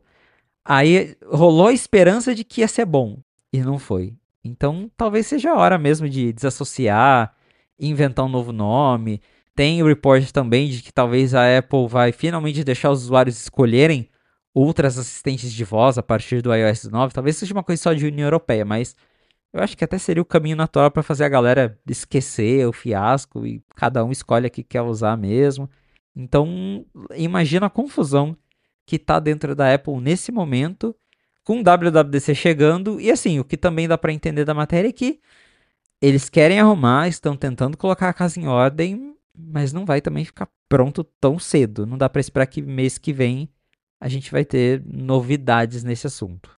Aí rolou a esperança de que ia ser bom, e não foi. Então talvez seja a hora mesmo de desassociar, inventar um novo nome. Tem report também de que talvez a Apple vai finalmente deixar os usuários escolherem outras assistentes de voz a partir do iOS nove. Talvez seja uma coisa só de União Europeia, mas eu acho que até seria o caminho natural para fazer a galera esquecer o fiasco e cada um escolhe a que quer usar mesmo. Então, imagina a confusão que tá dentro da Apple nesse momento, com o W W D C chegando, e assim, o que também dá para entender da matéria é que eles querem arrumar, estão tentando colocar a casa em ordem, mas não vai também ficar pronto tão cedo. Não dá para esperar que mês que vem a gente vai ter novidades nesse assunto.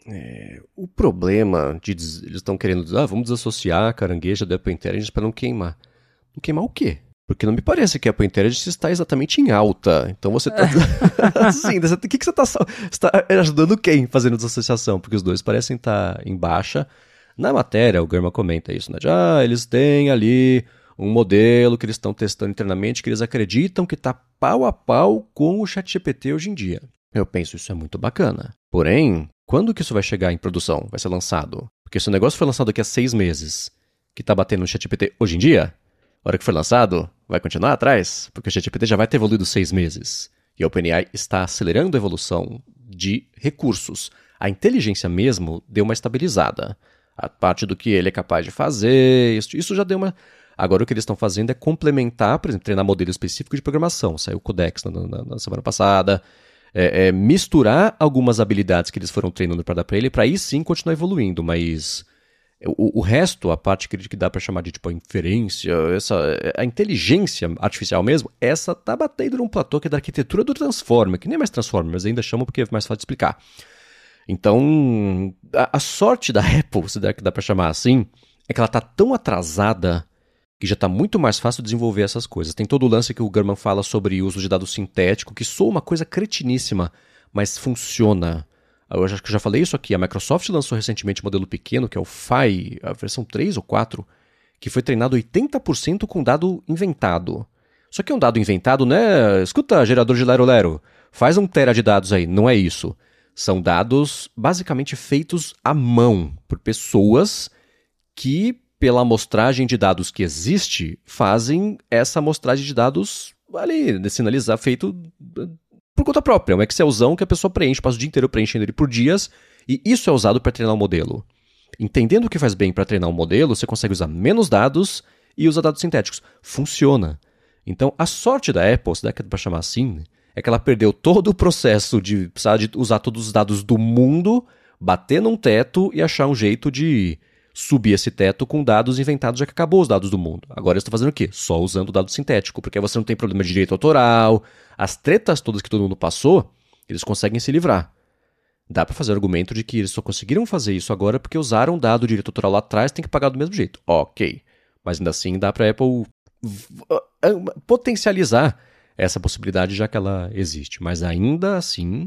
É, o problema de eles estão querendo, ah, vamos desassociar a carangueja da Apple Intelligence para não queimar. Não queimar o quê? Porque não me parece que a Apple Intelligence está exatamente em alta. Então você está... Sim, o que, que você está... Você está ajudando quem fazendo desassociação? Porque os dois parecem estar em baixa. Na matéria, o Gurman comenta isso, né? De, ah, eles têm ali um modelo que eles estão testando internamente, que eles acreditam que está pau a pau com o ChatGPT hoje em dia. Eu penso, isso é muito bacana. Porém, quando que isso vai chegar em produção? Vai ser lançado? Porque se o negócio foi lançado daqui a seis meses, que está batendo no ChatGPT hoje em dia... A hora que for lançado, vai continuar atrás? Porque o ChatGPT já vai ter evoluído seis meses. E a OpenAI está acelerando a evolução de recursos. A inteligência mesmo deu uma estabilizada. A parte do que ele é capaz de fazer, isso, isso já deu uma... Agora o que eles estão fazendo é complementar, por exemplo, treinar modelo específico de programação. Saiu o Codex na, na, na semana passada. É, é, misturar algumas habilidades que eles foram treinando para dar para ele, para aí sim continuar evoluindo, mas... O, o resto, a parte que dá pra chamar de tipo a inferência, essa, a inteligência artificial mesmo, essa tá batendo num platô que é da arquitetura do Transformer, que nem é mais Transformer, mas ainda chamo porque é mais fácil de explicar. Então, a, a sorte da Apple, se der que dá pra chamar assim, é que ela tá tão atrasada que já tá muito mais fácil desenvolver essas coisas. Tem todo o lance que o Gurman fala sobre o uso de dado sintético, que soa uma coisa cretiníssima, mas funciona. Eu acho que eu já falei isso aqui. A Microsoft lançou recentemente um modelo pequeno, que é o F I, a versão três ou quatro, que foi treinado oitenta por cento com dado inventado. Só que é um dado inventado, né? Escuta, gerador de Lero Lero, faz um tera de dados aí. Não é isso. São dados basicamente feitos à mão por pessoas que, pela amostragem de dados que existe, fazem essa amostragem de dados ali, sinalizar, feito por conta própria. É um Excelzão que a pessoa preenche, passa o dia inteiro preenchendo ele por dias, e isso é usado para treinar o modelo. Entendendo o que faz bem para treinar um modelo, você consegue usar menos dados e usar dados sintéticos. Funciona. Então, a sorte da Apple, se dá para chamar assim, é que ela perdeu todo o processo de precisar de usar todos os dados do mundo, bater num teto e achar um jeito de subir esse teto com dados inventados, já que acabou os dados do mundo. Agora eles estão fazendo o quê? Só usando dado sintético, porque aí você não tem problema de direito autoral, as tretas todas que todo mundo passou, eles conseguem se livrar. Dá para fazer o argumento de que eles só conseguiram fazer isso agora porque usaram dado direito autoral lá atrás, tem que pagar do mesmo jeito. Ok. Mas ainda assim dá para a Apple potencializar essa possibilidade, já que ela existe. Mas ainda assim,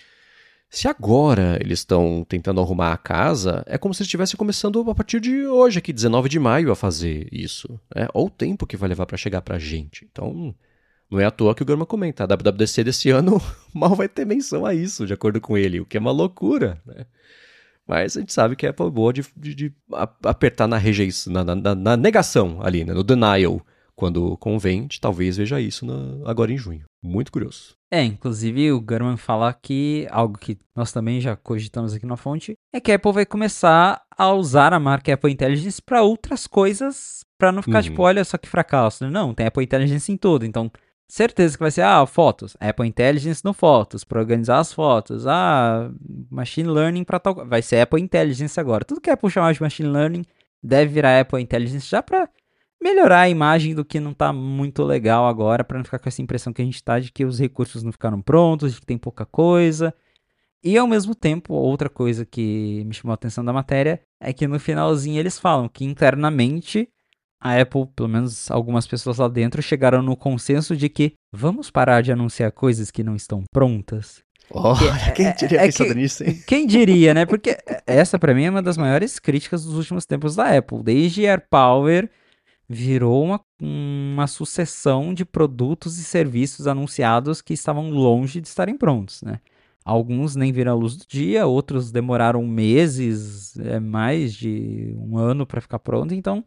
se agora eles estão tentando arrumar a casa, é como se eles estivessem começando a partir de hoje, aqui, dezenove de maio, a fazer isso. Né? Olha o tempo que vai levar para chegar pra gente. Então, não é à toa que o Gurman comenta. A W W D C desse ano mal vai ter menção a isso, de acordo com ele, o que é uma loucura. Né? Mas a gente sabe que a Apple é boa de, de, de apertar na rejeição, na, na, na negação ali, né? No denial. Quando convém, a gente talvez veja isso na, agora em junho. Muito curioso. É, inclusive o Gurman fala que algo que nós também já cogitamos aqui na fonte é que a Apple vai começar a usar a marca Apple Intelligence para outras coisas, para não ficar uhum. tipo, olha só que fracasso. Não, tem Apple Intelligence em tudo, então certeza que vai ser, ah, fotos, Apple Intelligence no fotos, para organizar as fotos, ah, machine learning para tal, vai ser Apple Intelligence agora. Tudo que a Apple chamar de machine learning deve virar Apple Intelligence já para melhorar a imagem do que não tá muito legal agora, para não ficar com essa impressão que a gente tá de que os recursos não ficaram prontos, de que tem pouca coisa. E ao mesmo tempo, outra coisa que me chamou a atenção da matéria é que no finalzinho eles falam que internamente a Apple, pelo menos algumas pessoas lá dentro, chegaram no consenso de que vamos parar de anunciar coisas que não estão prontas. Olha, é, quem diria é, pensado que, nisso, hein? Quem diria, né? Porque essa pra mim é uma das maiores críticas dos últimos tempos da Apple. Desde AirPower virou uma, uma sucessão de produtos e serviços anunciados que estavam longe de estarem prontos, né? Alguns nem viram a luz do dia, outros demoraram meses, é, mais de um ano para ficar pronto. Então,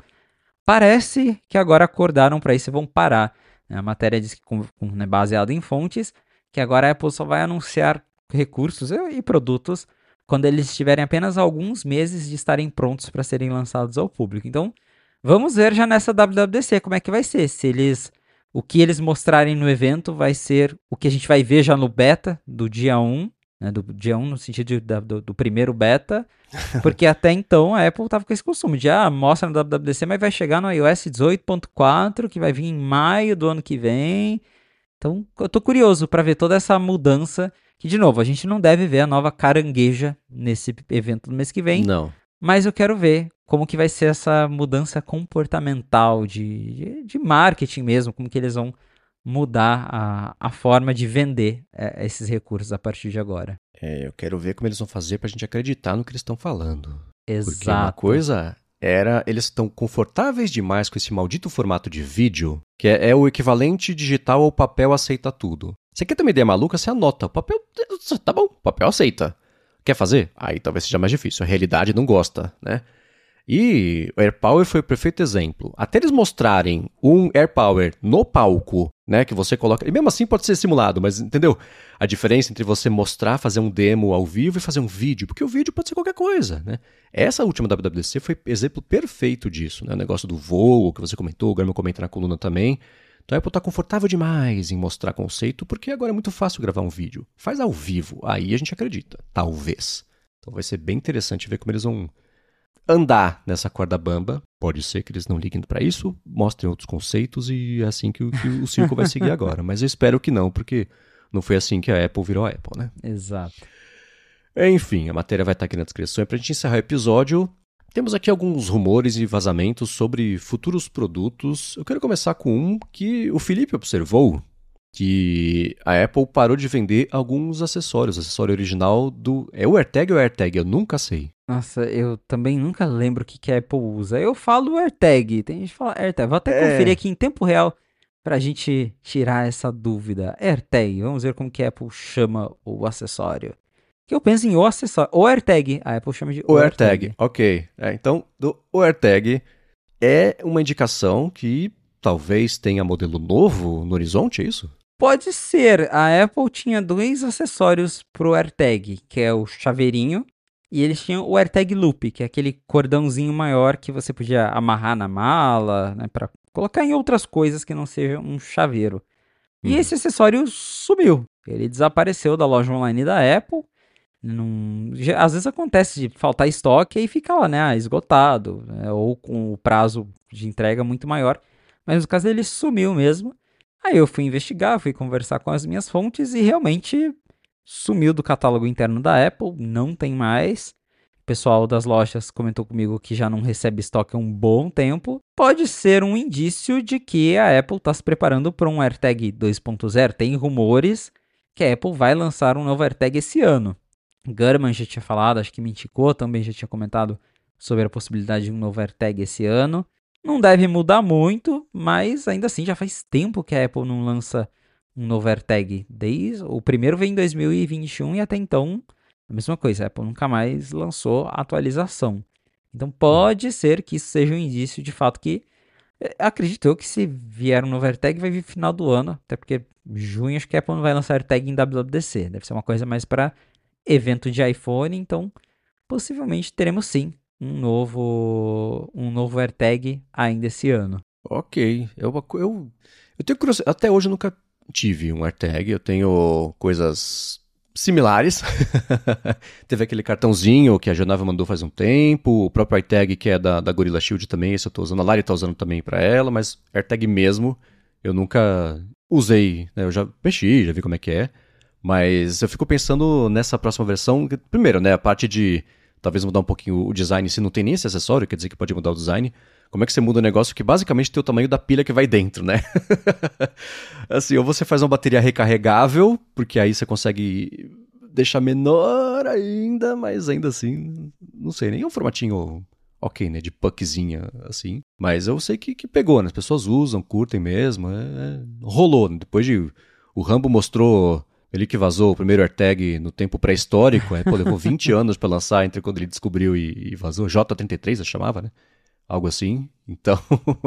parece que agora acordaram para isso e vão parar. A matéria diz que, com, com, né, baseada em fontes, que agora a Apple só vai anunciar recursos e produtos quando eles tiverem apenas alguns meses de estarem prontos para serem lançados ao público. Então, vamos ver já nessa W W D C como é que vai ser. Se eles, o que eles mostrarem no evento vai ser o que a gente vai ver já no beta do dia um, né, do dia um no sentido de, do, do primeiro beta, porque até então a Apple estava com esse costume de, ah, mostra no W W D C, mas vai chegar no iOS dezoito ponto quatro, que vai vir em maio do ano que vem. Então, eu tô curioso para ver toda essa mudança, que, de novo, a gente não deve ver a nova carangueja nesse evento do mês que vem. Não. Mas eu quero ver como que vai ser essa mudança comportamental de, de, de marketing mesmo, como que eles vão mudar a, a forma de vender é, esses recursos a partir de agora. É, eu quero ver como eles vão fazer pra gente acreditar no que eles estão falando. Exato. Porque uma coisa era, eles estão confortáveis demais com esse maldito formato de vídeo, que é, é o equivalente digital ao papel aceita tudo. Você quer ter uma ideia maluca? Você anota. O papel, tá bom, o papel aceita. Quer fazer? Aí talvez seja mais difícil. A realidade não gosta, né? E o AirPower foi o perfeito exemplo. Até eles mostrarem um AirPower no palco, né, que você coloca... E mesmo assim pode ser simulado, mas entendeu? A diferença entre você mostrar, fazer um demo ao vivo e fazer um vídeo, porque o vídeo pode ser qualquer coisa, né? Essa última W W D C foi exemplo perfeito disso, né? O negócio do voo, que você comentou, o Graham comenta na coluna também. Então a Apple está confortável demais em mostrar conceito, porque agora é muito fácil gravar um vídeo. Faz ao vivo, aí a gente acredita, talvez. Então vai ser bem interessante ver como eles vão andar nessa corda bamba. Pode ser que eles não liguem pra isso, mostrem outros conceitos e é assim que o, que o circo vai seguir agora. Mas eu espero que não, porque não foi assim que a Apple virou a Apple, né? Exato. Enfim, a matéria vai estar aqui na descrição. E pra gente encerrar o episódio, temos aqui alguns rumores e vazamentos sobre futuros produtos. Eu quero começar com um que o Felipe observou, que a Apple parou de vender alguns acessórios. O acessório original do... É o AirTag ou é AirTag? Eu nunca sei. Nossa, eu também nunca lembro o que, que a Apple usa. Eu falo AirTag, tem gente que fala AirTag. Vou até É. conferir aqui em tempo real pra gente tirar essa dúvida. AirTag, vamos ver como que a Apple chama o acessório. Que eu penso em o acessório, o AirTag. A Apple chama de O o AirTag, AirTag. ok. É, então, do, o AirTag é uma indicação que talvez tenha modelo novo no horizonte, é isso? Pode ser. A Apple tinha dois acessórios pro AirTag, que é o chaveirinho, e eles tinham o AirTag Loop, que é aquele cordãozinho maior que você podia amarrar na mala, né, para colocar em outras coisas que não sejam um chaveiro. E Uhum. esse acessório sumiu. Ele desapareceu da loja online da Apple. Não... já- Às vezes acontece de faltar estoque e fica lá, né, ah, esgotado, né, ou com o prazo de entrega muito maior. Mas no caso ele sumiu mesmo. Aí eu fui investigar, fui conversar com as minhas fontes e realmente sumiu do catálogo interno da Apple, não tem mais. O pessoal das lojas comentou comigo que já não recebe estoque há um bom tempo. Pode ser um indício de que a Apple está se preparando para um AirTag dois ponto zero. Tem rumores que a Apple vai lançar um novo AirTag esse ano. Gurman já tinha falado, acho que Mintico também já tinha comentado sobre a possibilidade de um novo AirTag esse ano. Não deve mudar muito, mas ainda assim já faz tempo que a Apple não lança um novo AirTag. Desde, o primeiro veio em dois mil e vinte e um e até então a mesma coisa, a Apple nunca mais lançou a atualização. Então pode ser que isso seja um indício de fato que, eh, acredito eu que se vier um novo AirTag vai vir final do ano, até porque junho acho que a Apple não vai lançar AirTag em W W D C, deve ser uma coisa mais para evento de iPhone, então possivelmente teremos sim um novo um novo AirTag ainda esse ano. Ok. Eu, eu, eu tenho curiosidade. Até hoje eu nunca tive um AirTag. Eu tenho coisas similares. Teve aquele cartãozinho que a Genova mandou faz um tempo. O próprio AirTag que é da, da Gorilla Shield também. Esse eu tô usando. A Lari tá usando também pra ela. Mas AirTag mesmo eu nunca usei. Né? Eu já mexi, já vi como é que é. Mas eu fico pensando nessa próxima versão. Primeiro, né? A parte de talvez mudar um pouquinho o design. Se não tem nem esse acessório, quer dizer que pode mudar o design. Como é que você muda um negócio que basicamente tem o tamanho da pilha que vai dentro, né? Assim, ou você faz uma bateria recarregável, porque aí você consegue deixar menor ainda, mas ainda assim, não sei, nem um formatinho ok, né, de puckzinha, assim. Mas eu sei que, que pegou, né? As pessoas usam, curtem mesmo, é... rolou. Né? Depois de... O Rambo mostrou... Ele que vazou o primeiro AirTag no tempo pré-histórico, é, pô, levou vinte anos pra lançar entre quando ele descobriu e, e vazou. J trinta e três, eu chamava, né? Algo assim. Então,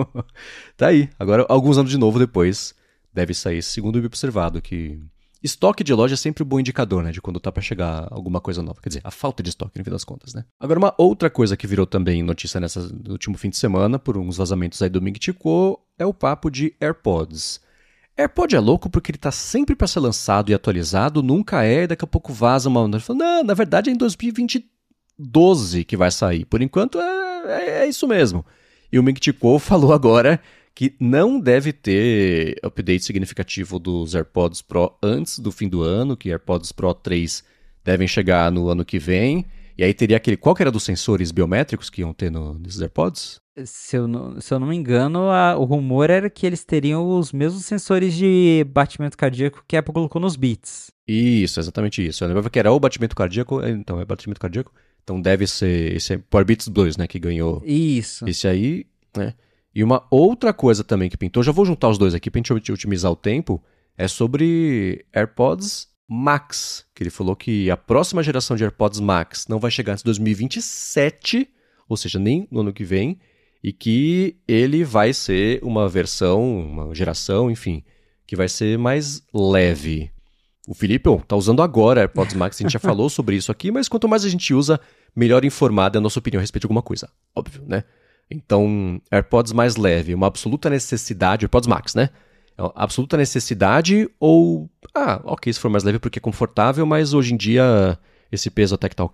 tá aí. Agora, alguns anos de novo depois, deve sair. Segundo eu observado, que estoque de loja é sempre um bom indicador, né? De quando tá pra chegar alguma coisa nova. Quer dizer, a falta de estoque, no fim das contas, né? Agora, uma outra coisa que virou também notícia nessa, no último fim de semana, por uns vazamentos aí do Ming Chico, é o papo de AirPods. AirPod é louco porque ele tá sempre pra ser lançado e atualizado, nunca é, e daqui a pouco vaza uma... Não, na verdade é em dois mil e vinte e doze que vai sair. Por enquanto é, é, é isso mesmo. E o Ming Chico falou agora que não deve ter update significativo dos AirPods Pro antes do fim do ano, que AirPods Pro três devem chegar no ano que vem. E aí teria aquele... Qual que era dos sensores biométricos que iam ter no, nesses AirPods? Se eu não, se eu não me engano, a- o rumor era que eles teriam os mesmos sensores de batimento cardíaco que a Apple colocou nos Beats. Isso, exatamente isso. Eu lembrava que era o batimento cardíaco, então é batimento cardíaco. Então deve ser esse Power Beats dois, né, que ganhou Isso. esse aí, né? E uma outra coisa também que pintou, já vou juntar os dois aqui pra gente otimizar o tempo, é sobre AirPods Max, que ele falou que a próxima geração de AirPods Max não vai chegar antes de dois mil e vinte e sete, ou seja, nem no ano que vem, e que ele vai ser uma versão, uma geração, enfim, que vai ser mais leve. O Felipe, ó, tá usando agora AirPods Max, a gente já falou sobre isso aqui, mas quanto mais a gente usa, melhor informada é a nossa opinião a respeito de alguma coisa. Óbvio, né? Então, AirPods mais leve, uma absoluta necessidade, AirPods Max, né? É uma absoluta necessidade ou... Ah, ok, se for mais leve porque é confortável, mas hoje em dia esse peso até que tá ok.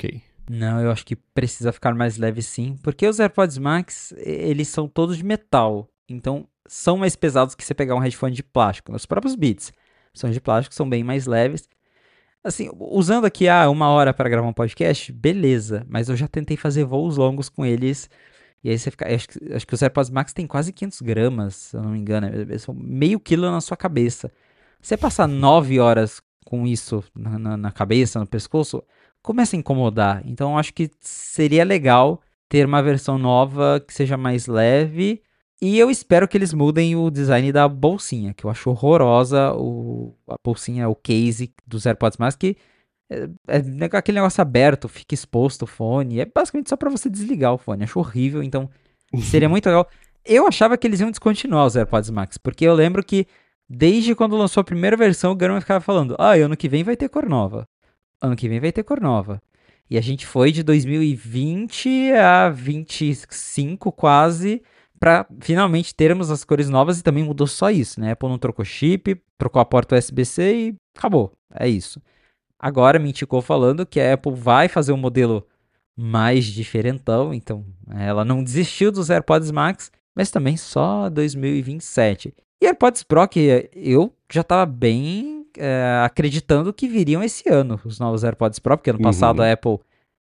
Não, eu acho que precisa ficar mais leve sim, porque os AirPods Max, eles são todos de metal, então são mais pesados que você pegar um headphone de plástico. Os próprios Beats são de plástico, são bem mais leves. Assim, usando aqui ah, uma hora para gravar um podcast, beleza, mas eu já tentei fazer voos longos com eles, e aí você fica, acho que, acho que os AirPods Max tem quase quinhentos gramas, se eu não me engano, é- são meio quilo na sua cabeça. Você passar nove horas com isso na, na, na cabeça, no pescoço, começa a incomodar. Então eu acho que seria legal ter uma versão nova que seja mais leve. E eu espero que eles mudem o design da bolsinha, que eu acho horrorosa. O, a bolsinha, o case dos AirPods Max, que é, é aquele negócio aberto, fica exposto o fone. É basicamente só para você desligar o fone. Acho horrível, então seria muito legal. Eu achava que eles iam descontinuar os AirPods Max, porque eu lembro que desde quando lançou a primeira versão, o Gurman ficava falando: ah, ano que vem vai ter cor nova. Ano que vem vai ter cor nova. E a gente foi de dois mil e vinte a vinte e cinco quase para finalmente termos as cores novas e também mudou só isso, né? A Apple não trocou chip, trocou a porta U S B-C e acabou. É isso. Agora me indicou falando que a Apple vai fazer um modelo mais diferentão, então ela não desistiu dos AirPods Max, mas também só dois mil e vinte e sete. E AirPods Pro, que eu já estava bem é, acreditando que viriam esse ano, os novos AirPods Pro, porque ano passado Uhum. a Apple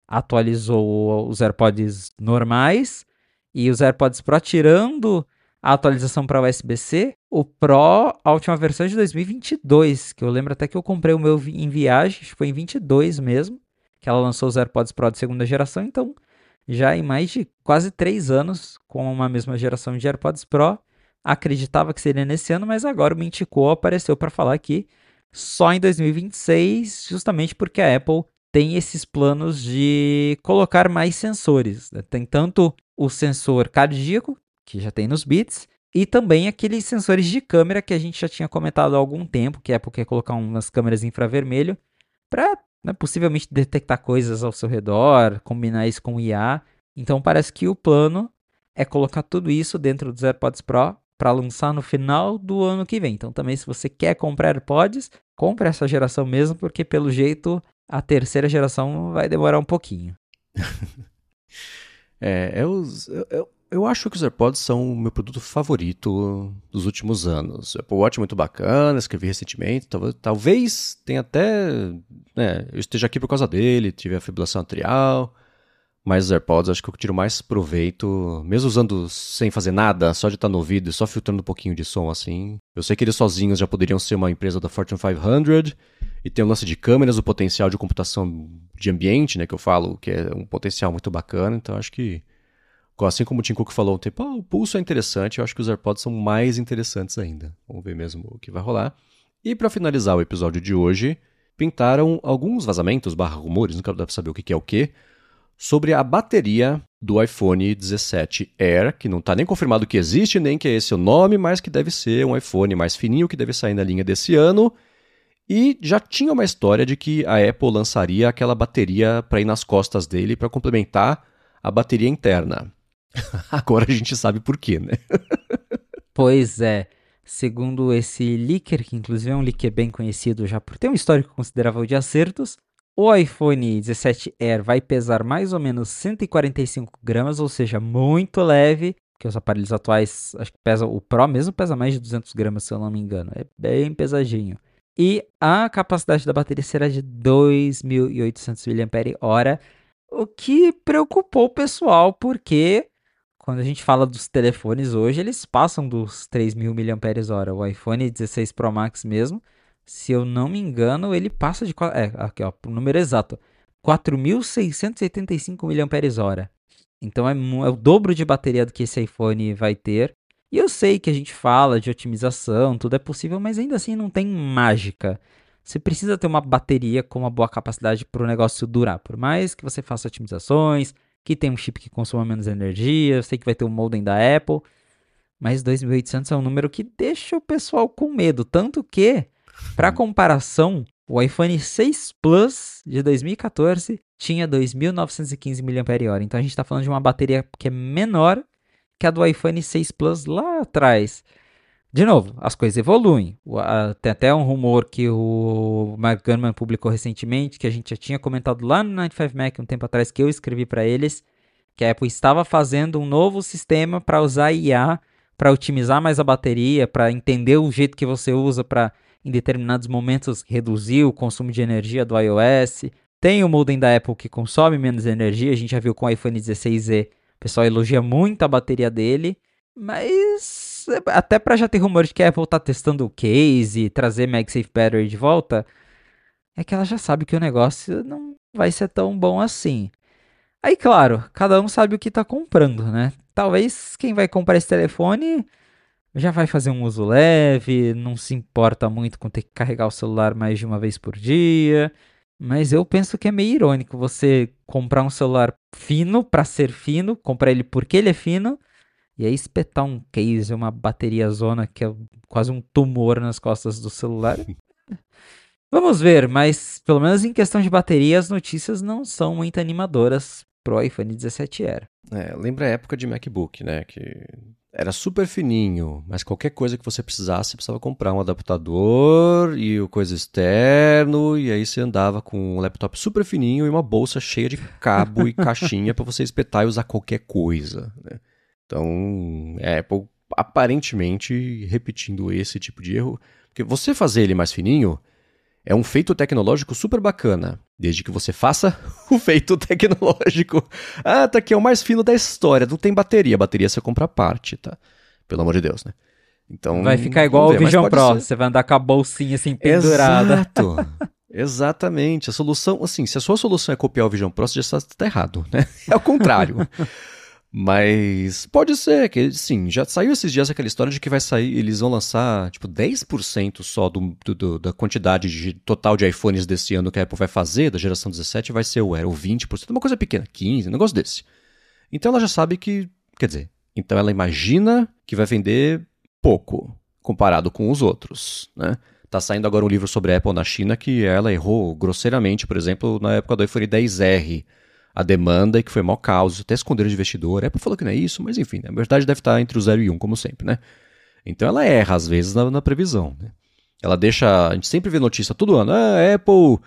atualizou os AirPods normais e os AirPods Pro, tirando a atualização para U S B-C, o Pro, a última versão é de dois mil e vinte e dois, que eu lembro até que eu comprei o meu em viagem, acho que foi em vinte e dois mesmo, que ela lançou os AirPods Pro de segunda geração, então já em mais de quase três anos com uma mesma geração de AirPods Pro, acreditava que seria nesse ano, mas agora o Mintico apareceu para falar que só em dois mil e vinte e seis, justamente porque a Apple tem esses planos de colocar mais sensores. Né? Tem tanto o sensor cardíaco, que já tem nos Beats, e também aqueles sensores de câmera que a gente já tinha comentado há algum tempo, que a Apple quer colocar umas câmeras infravermelho para né, possivelmente detectar coisas ao seu redor, combinar isso com I A. Então parece que o plano é colocar tudo isso dentro dos AirPods Pro para lançar no final do ano que vem. Então também se você quer comprar AirPods, compre essa geração mesmo, porque pelo jeito a terceira geração vai demorar um pouquinho. É, eu, eu, eu acho que os AirPods são o meu produto favorito dos últimos anos. O Apple Watch é muito bacana, escrevi recentemente. Talvez, talvez tenha até. Né, eu esteja aqui por causa dele, tive a fibrilação atrial. Mas os AirPods acho que eu tiro mais proveito, mesmo usando sem fazer nada, só de estar no ouvido e só filtrando um pouquinho de som assim. Eu sei que eles sozinhos já poderiam ser uma empresa da Fortune quinhentos e tem o lance de câmeras, o potencial de computação de ambiente, né, que eu falo, que é um potencial muito bacana. Então acho que, assim como o Tim Cook falou um tempo, ah, o pulso é interessante, eu acho que os AirPods são mais interessantes ainda. Vamos ver mesmo o que vai rolar. E para finalizar o episódio de hoje, pintaram alguns vazamentos barra rumores, nunca dá pra saber o que é o que, sobre a bateria do iPhone dezessete Air, que não está nem confirmado que existe, nem que é esse o nome, mas que deve ser um iPhone mais fininho, que deve sair na linha desse ano. E já tinha uma história de que a Apple lançaria aquela bateria para ir nas costas dele para complementar a bateria interna. Agora a gente sabe por quê, né? Pois é, segundo esse leaker, que inclusive é um leaker bem conhecido já por ter um histórico considerável de acertos, o iPhone dezessete Air vai pesar mais ou menos cento e quarenta e cinco gramas, ou seja, muito leve, que os aparelhos atuais, acho que pesa, o Pro mesmo pesa mais de duzentos gramas, se eu não me engano, é bem pesadinho. E a capacidade da bateria será de dois mil e oitocentos miliampères-hora, o que preocupou o pessoal, porque quando a gente fala dos telefones hoje, eles passam dos três mil miliampères-hora. O iPhone dezesseis Pro Max mesmo, se eu não me engano, ele passa de... É, aqui ó, o número exato. quatro mil seiscentos e oitenta e cinco miliampères-hora. Então é, é o dobro de bateria do que esse iPhone vai ter. E eu sei que a gente fala de otimização, tudo é possível, mas ainda assim não tem mágica. Você precisa ter uma bateria com uma boa capacidade para o negócio durar. Por mais que você faça otimizações, que tem um chip que consuma menos energia, eu sei que vai ter o modem da Apple, mas dois mil e oitocentos é um número que deixa o pessoal com medo. Tanto que, para comparação, o iPhone seis Plus de dois mil e quatorze tinha dois mil novecentos e quinze miliampères-hora. Então a gente está falando de uma bateria que é menor que a do iPhone seis Plus lá atrás. De novo, as coisas evoluem. O, a, tem até um rumor que o Mark Gurman publicou recentemente, que a gente já tinha comentado lá no noventa e cinco Mac um tempo atrás, que eu escrevi para eles, que a Apple estava fazendo um novo sistema para usar I A, para otimizar mais a bateria, para entender o jeito que você usa para, em determinados momentos, reduzir o consumo de energia do iOS. Tem o modem da Apple que consome menos energia, a gente já viu com o iPhone dezesseis Z, o pessoal elogia muito a bateria dele, mas até para já ter rumores de que a Apple está testando o case e trazer MagSafe Battery de volta, é que ela já sabe que o negócio não vai ser tão bom assim. Aí, claro, cada um sabe o que está comprando, né? Talvez quem vai comprar esse telefone já vai fazer um uso leve, não se importa muito com ter que carregar o celular mais de uma vez por dia. Mas eu penso que é meio irônico você comprar um celular fino para ser fino, comprar ele porque ele é fino, e aí espetar um case, uma bateria zona que é quase um tumor nas costas do celular. Vamos ver, mas pelo menos em questão de bateria, as notícias não são muito animadoras pro iPhone dezessete Air. É, lembra a época de MacBook, né? Que era super fininho, mas qualquer coisa que você precisasse, você precisava comprar um adaptador e o coisa externo, e aí você andava com um laptop super fininho e uma bolsa cheia de cabo e caixinha para você espetar e usar qualquer coisa, né? Então, a Apple aparentemente repetindo esse tipo de erro, porque você fazer ele mais fininho é um feito tecnológico super bacana, desde que você faça o feito tecnológico. Ah, tá aqui, é o mais fino da história, não tem bateria, bateria você compra a parte, tá? Pelo amor de Deus, né? Então, vai ficar igual o Vision Pro, ser... você vai andar com a bolsinha assim pendurada. Exato, exatamente. A solução, assim, se a sua solução é copiar o Vision Pro, você já está errado, né? É o contrário. Mas pode ser que, sim, já saiu esses dias aquela história de que vai sair, eles vão lançar, tipo, dez por cento só do, do, da quantidade de, total de iPhones desse ano que a Apple vai fazer, da geração dezessete, vai ser o Air, ou vinte por cento, uma coisa pequena, quinze por cento, um negócio desse. Então ela já sabe que, quer dizer, então ela imagina que vai vender pouco, comparado com os outros, né? Tá saindo agora um livro sobre a Apple na China que ela errou grosseiramente, por exemplo, na época do iPhone dez R, a demanda, e que foi maior caos, até esconderam de investidor. A Apple falou que não é isso, mas enfim, na verdade deve estar entre o zero e um, como sempre, né? Então ela erra, às vezes, na, na previsão, né? Ela deixa, a gente sempre vê notícia todo ano, ah, a Apple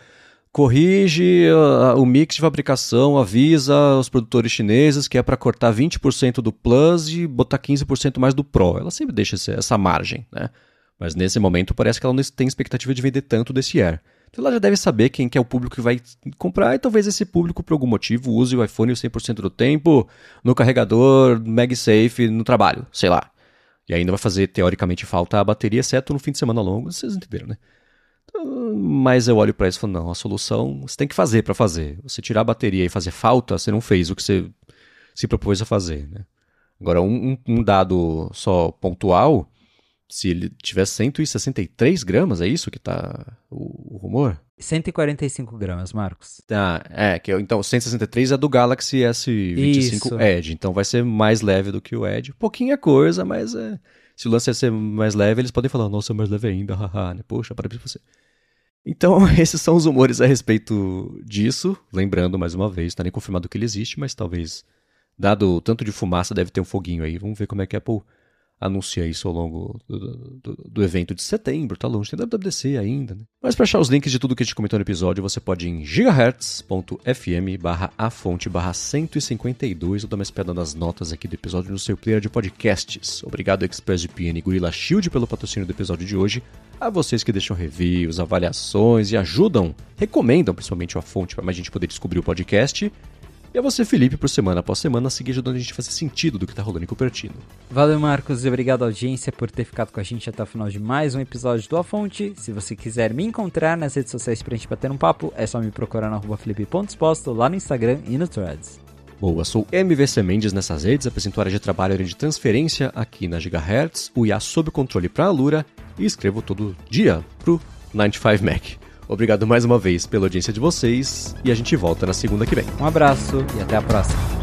corrige a, o mix de fabricação, avisa os produtores chineses que é para cortar vinte por cento do Plus e botar quinze por cento mais do Pro. Ela sempre deixa essa, essa margem, né? Mas nesse momento parece que ela não tem expectativa de vender tanto desse Air. Então ela já deve saber quem que é o público que vai comprar, e talvez esse público, por algum motivo, use o iPhone cem por cento do tempo no carregador, MagSafe, no trabalho, sei lá. E ainda vai fazer, teoricamente, falta a bateria, exceto no fim de semana longo, vocês entenderam, né? Então, mas eu olho para isso e falo, não, a solução você tem que fazer para fazer. Você tirar a bateria e fazer falta, você não fez o que você se propôs a fazer, né? Agora, um, um dado só pontual... Se ele tiver cento e sessenta e três gramas, é isso que tá o, o rumor? cento e quarenta e cinco gramas, Marcos. Ah, é, que, então cento e sessenta e três é do Galaxy S vinte e cinco isso. Edge, então vai ser mais leve do que o Edge. Pouquinha coisa, mas é, se o lance é ser mais leve, eles podem falar, nossa, é mais leve ainda, haha, né? Poxa, parabéns pra você. Então, esses são os rumores a respeito disso. Lembrando, mais uma vez, não tá nem confirmado que ele existe, mas talvez, dado o tanto de fumaça, deve ter um foguinho aí. Vamos ver como é que a Apple anuncia isso ao longo do, do, do evento de setembro, tá longe, tem W W D C ainda, né? Mas para achar os links de tudo que a gente comentou no episódio, você pode ir em gigahertz.fm barra a fonte barra cento e cinquenta e dois, ou dar uma espiada nas notas aqui do episódio no seu player de podcasts. Obrigado ExpressVPN e Gorilla Shield pelo patrocínio do episódio de hoje, a vocês que deixam reviews, avaliações e ajudam, recomendam principalmente a fonte para mais gente poder descobrir o podcast. E a você, Felipe, por semana após semana, seguir ajudando a gente a fazer sentido do que tá rolando em Cupertino. Valeu, Marcos, e obrigado, audiência, por ter ficado com a gente até o final de mais um episódio do A Fonte. Se você quiser me encontrar nas redes sociais pra gente bater um papo, é só me procurar no arroba felipe.exposto, lá no Instagram e no Threads. Boa, sou M V C Mendes nessas redes, apresento área de trabalho e de transferência aqui na Gigahertz, o I A sob controle pra Alura, e escrevo todo dia pro noventa e cinco Mac. Obrigado mais uma vez pela audiência de vocês e a gente volta na segunda que vem. Um abraço e até a próxima.